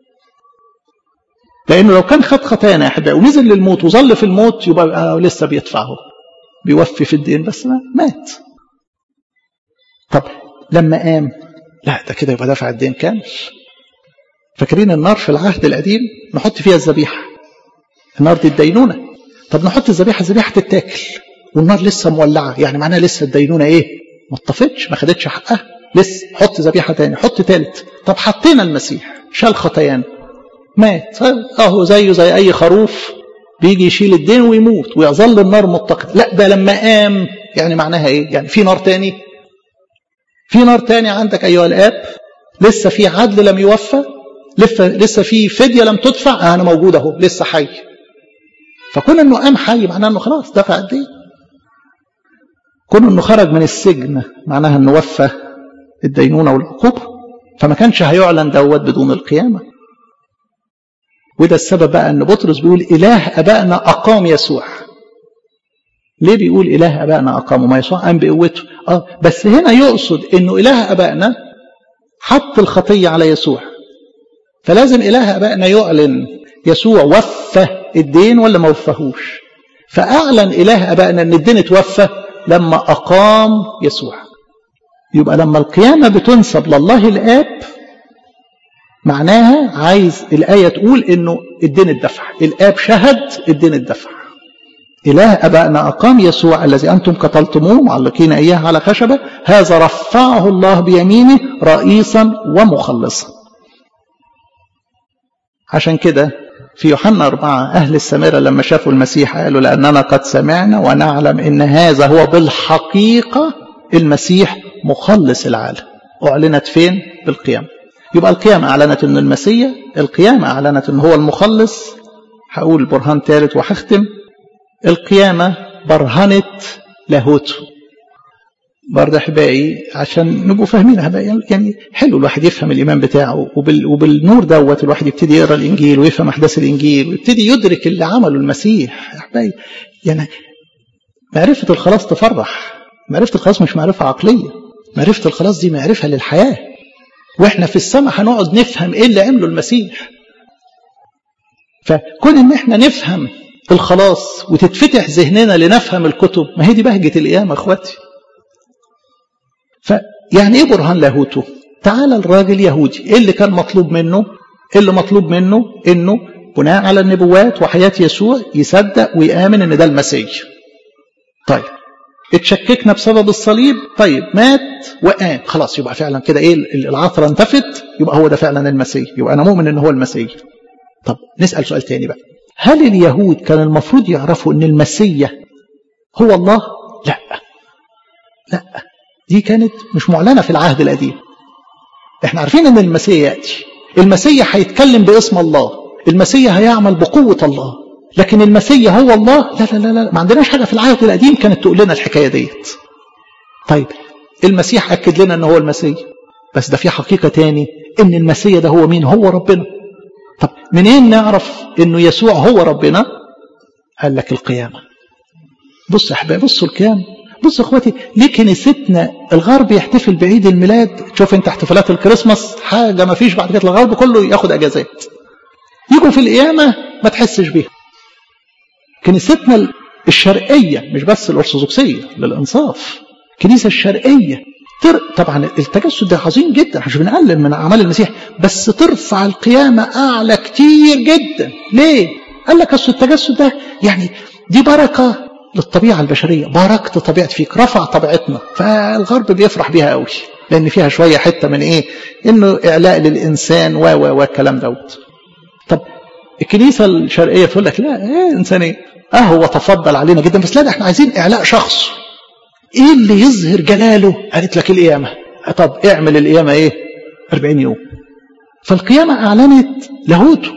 لأنه لو كان خد خطايانا يا أحبائي ونزل للموت وظل في الموت يبقى لسه بيدفعه، بيوفي في الدين، بس ما مات. طب لما قام لا، ده كده يبقى دفع الدين كامل. فاكرين النار في العهد القديم نحط فيها الذبيحة، النار دي الدينونة. طب نحط الذبيحة، الذبيحة تتاكل والنار لسه مولعة، يعني معناها لسه الدينونة ايه؟ ما اتطفتش، ما خدتش حقها لسه. حط ذبيحة تاني، حط تالت. طب حطينا المسيح شال خطايانا، مات، اهو زيه زي اي خروف بيجي يشيل الدين ويموت ويظل النار متقد. لا، ده لما قام يعني معناها ايه؟ يعني في نار تاني، في نار تاني عندك ايها الاب، لسه في عدل لم يوفى، لسه لسه في فدية لم تدفع، انا موجود اهو لسه حي. فكون انه قام حي معناه انه خلاص دفع الدين. كون انه خرج من السجن معناها انه وفى الدينونة والعقوبة. فما كانش هيعلن دوت بدون القيامة. وده السبب بقى ان بطرس بيقول اله ابائنا اقام يسوع. ليه بيقول اله ابائنا اقامه؟ ما يسوع قام بقوته. اه بس هنا يقصد انه اله ابائنا حط الخطية على يسوع، فلازم اله ابائنا يعلن يسوع وفى الدين ولا ما وفاهوش. فاعلن اله ابائنا ان الدين اتوفى لما اقام يسوع. يبقى لما القيامة بتنسب لله الاب معناها عايز الآية تقول إنه الدين الدفع، الآب شهد الدين الدفع. إله أبائنا أقام يسوع الذي أنتم قتلتموه معلقين إياه على خشبة، هذا رفعه الله بيمينه رئيسا ومخلصا. عشان كده في يوحنا أربعة أهل السامرة لما شافوا المسيح قالوا لأننا قد سمعنا ونعلم إن هذا هو بالحقيقة المسيح مخلص العالم. أعلنت فين؟ بالقيامة. يبقى القيامة أعلنت أن المسيح، القيامة أعلنت أن هو المخلص. هقول برهان ثالث وهختم. القيامة برهنت لاهوته. برضه أحبائي عشان نبقوا فاهمين أحبائي، يعني حلو الواحد يفهم الإيمان بتاعه، وبال وبالنور دوت الواحد يبتدي يقرأ الإنجيل ويفهم أحداث الإنجيل ويبتدي يدرك اللي عمله المسيح. أحبائي يعني معرفة الخلاص تفرح. معرفة الخلاص مش معرفة عقلية، معرفة الخلاص دي معرفة للحياة. واحنا في السماء هنقعد نفهم ايه اللي عمله المسيح. فكون ان احنا نفهم الخلاص وتتفتح ذهننا لنفهم الكتب، ما هي دي بهجة القيامة اخواتي. فيعني ايه برهان لاهوته؟ تعالى الراجل يهودي، ايه اللي كان مطلوب منه؟ ايه اللي مطلوب منه؟ انه بناء على النبوات وحياة يسوع يصدق ويآمن ان ده المسيح. طيب اتشككنا بسبب الصليب، طيب مات وقام، خلاص يبقى فعلا كده ايه العثرة انتفت، يبقى هو ده فعلا المسيح، يبقى انا مؤمن ان هو المسيح. طب نسأل سؤال تاني بقى، هل اليهود كان المفروض يعرفوا ان المسيح هو الله؟ لا لا، دي كانت مش معلنة في العهد القديم. احنا عارفين ان المسيح يأتي، المسيح هيتكلم باسم الله، المسيح هيعمل بقوة الله، لكن المسيح هو الله لا لا لا لا، ما عندناش حاجة في العهد القديم كانت تقول لنا الحكاية ديت. طيب المسيح أكد لنا ان هو المسيح، بس ده في حقيقة تاني ان المسيح ده هو مين؟ هو ربنا. طب منين نعرف انه يسوع هو ربنا؟ قال لك القيامة. بص يا احبابي، بصوا القيامة، بصوا اخواتي، ليه كنيستنا الغرب يحتفل بعيد الميلاد؟ تشوف انت احتفالات الكريسماس حاجة ما فيش بعد كده، الغرب كله ياخد اجازات، يجوا في القيامة ما تحسش بيها. كنيستنا الشرقية مش بس الأرثوذكسية للإنصاف، الكنيسة الشرقية تر... طبعا التجسد ده عظيم جدا، مش بنقلل من أعمال المسيح، بس ترفع القيامة أعلى كتير جدا. ليه؟ قال لك أصل التجسد ده يعني دي بركة للطبيعة البشرية، باركت طبيعتي فيك، رفع طبيعتنا، فالغرب بيفرح بيها قوي لأن فيها شوية حتة من إيه؟ إنه إعلاء للإنسان و و والكلام دوت. طب الكنيسة الشرقية تقول لك لا ايه إنسانية، اه هو تفضل علينا جدا، بس لا ده احنا عايزين إعلاء شخص. ايه اللي يظهر جلاله؟ قالت لك القيامة. طب اعمل القيامة ايه؟ أربعين يوم. فالقيامة أعلنت لاهوته.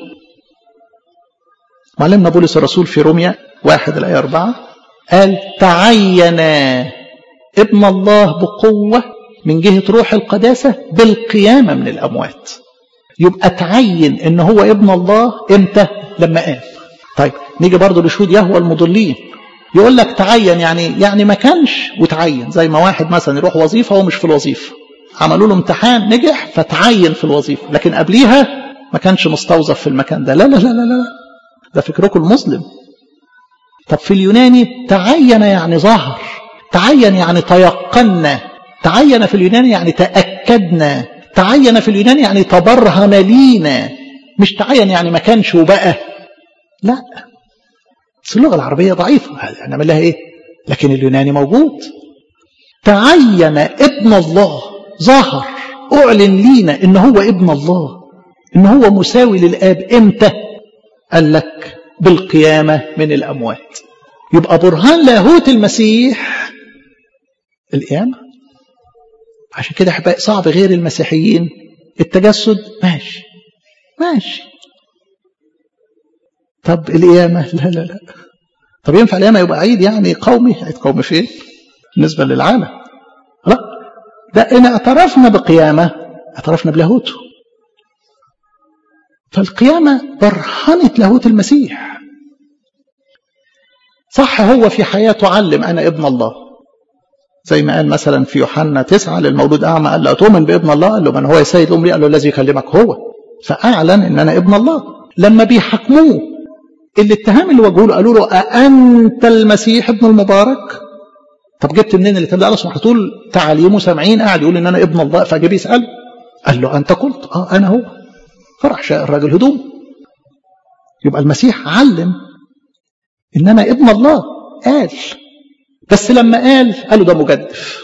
معلمنا بولس الرسول في روميا واحد الآية أربعة قال تعين ابن الله بقوة من جهة روح القداسة بالقيامة من الأموات. يبقى تعين ان هو ابن الله امتى؟ لما قام. طيب نيجي برضو لشهود يهوى المضلين، يقول لك تعين يعني يعني ما كانش وتعين، زي ما واحد مثلا يروح وظيفة هو مش في الوظيفة، عملوا له امتحان نجح فتعين في الوظيفة، لكن قبليها ما كانش مستوظف في المكان ده. لا لا لا لا لا، ده فكركم المسلم. طب في اليوناني تعين يعني ظهر، تعين يعني تيقنا، تعين في اليوناني يعني تأكدنا، تعين في اليونان يعني تبرهن لينا، مش تعين يعني ما كانش وبقى. لا، بس اللغة العربية ضعيفة، هنعمل لها ايه؟ لكن اليوناني موجود. تعين ابن الله، ظهر اعلن لينا ان هو ابن الله، ان هو مساوي للآب. امتى؟ قال لك بالقيامة من الأموات. يبقى برهان لاهوت المسيح القيامة. عشان كده احبائي صعب غير المسيحيين التجسد ماشي ماشي، طب القيامة لا لا لا. طب ينفع القيامة يبقى عيد يعني قومي؟ عيد قومي فين بالنسبة للعالم؟ لا، ده إن اعترفنا بقيامة اعترفنا بلاهوته. فالقيامة برهنت لاهوت المسيح. صح هو في حياته علم أنا ابن الله، زي ما قال مثلا في يوحنا تسعة للمولود أعمى، قال له أتؤمن بابن الله؟ قال له من هو يا سيد الأمري؟ قال له الذي يكلمك هو. فأعلن إن أنا ابن الله. لما بيحكموه الاتهام اللي وجهوا له قالوا له أأنت المسيح ابن المبارك؟ طب جبت منين الاتهام ده؟ قال له طول تعاليمه سامعين قاعد يقول إن أنا ابن الله، فجاء بيسأل قال له أنت قلت اه أنا هو. فرح شاء الراجل هدوم. يبقى المسيح علم إن أنا ابن الله، قال. بس لما قال قالوا ده مجدف.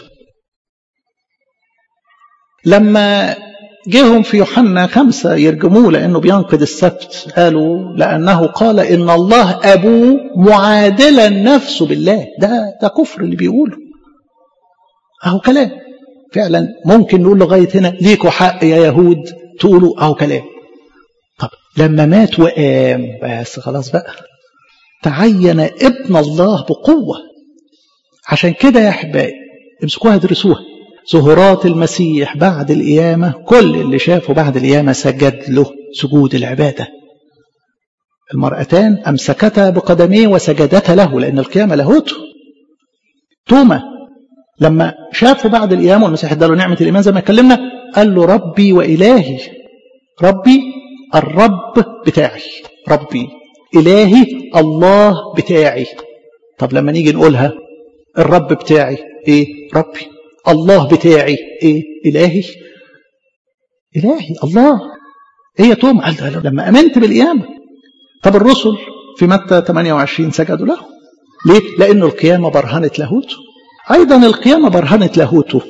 لما جيهم في يوحنا خمسة يرجموه لأنه بينقض السبت، قالوا لأنه قال إن الله أبوه معادلا نفسه بالله. ده ده كفر اللي بيقوله. أهو كلام فعلا ممكن نقول لغاية هنا ليكوا حق يا يهود تقولوا أهو كلام. طب لما مات وقام بس خلاص بقى تعين ابن الله بقوة. عشان كده يا أحبائي امسكوها ادرسوها، ظهورات المسيح بعد القيامة كل اللي شافه بعد القيامة سجد له سجود العبادة. المرأتان أمسكتا بقدميه وسجدتا له لأن القيامة لاهوته. توما لما شافه بعد القيامة والمسيح اداله نعمة الإيمان زي ما اتكلمنا، قال له ربي وإلهي. ربي الرب بتاعي، ربي إلهي الله بتاعي. طب لما نيجي نقولها الرب بتاعي إيه؟ ربي. الله بتاعي إيه؟ إلهي. إلهي الله. إيه يا توم؟ قال لما أمنت بالقيامة. طب الرسل في متى ثمانية وعشرين سجدوا له. ليه؟ لأنه القيامة برهنت لاهوته. أيضا القيامة برهنت لاهوته.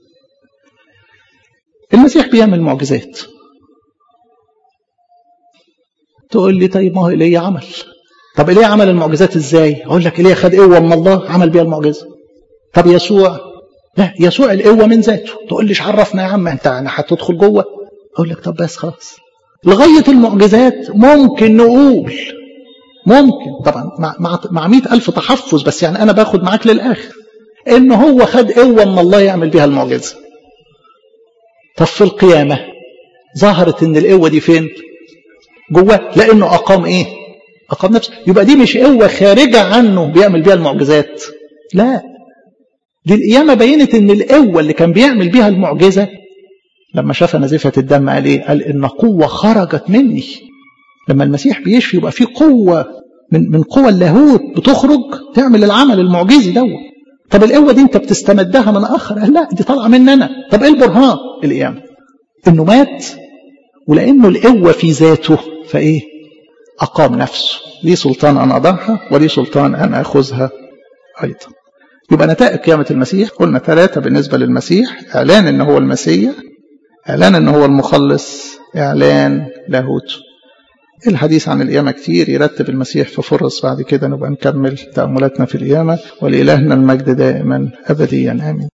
المسيح بيعمل معجزات. تقول لي طيب ما هو إليه عمل. طب إليه عمل المعجزات إزاي؟ أقول لك إليه خد قوة من الله عمل بيها المعجزة. طب يسوع؟ لا، يسوع القوة من ذاته. تقول ليش عرفنا يا عم أنت أنا هتدخل جوه؟ أقول لك طب بس خلاص. لغاية المعجزات ممكن نقول ممكن طبعا مع مع مع مئة ألف تحفظ، بس يعني أنا باخد معاك للآخر إن هو خد قوة من الله يعمل بيها المعجزة. طب في القيامة ظهرت إن القوة دي فين؟ جوه، لأنه أقام إيه؟ أقام نفسه. يبقى دي مش قوة خارجة عنه بيعمل بيها المعجزات، لا، دي القيامة بينت إن القوة اللي كان بيعمل بيها المعجزة لما شاف نزيفة الدم قال إيه؟ قال إن قوة خرجت مني. لما المسيح بيشفي يبقى في قوة من من قوى اللاهوت بتخرج تعمل العمل المعجزي دوت. طب القوة دي أنت بتستمدها من آخر؟ قال لا، دي طالعة مني أنا. طب إيه البرهان؟ القيامة، إنه مات، ولأنه القوة في ذاته فإيه؟ أقام نفسه. لي سلطان أن أضعها ولي سلطان أن أخذها أيضا. يبقى نتائج قيامة المسيح قلنا ثلاثة بالنسبة للمسيح: إعلان إن هو المسيح، إعلان إن هو المخلص، إعلان لاهوته. الحديث عن القيامة كتير، يرتب المسيح في فرص بعد كده نبقى نكمل تأملاتنا في القيامة. ولإلهنا المجد دائما أبديا آمين.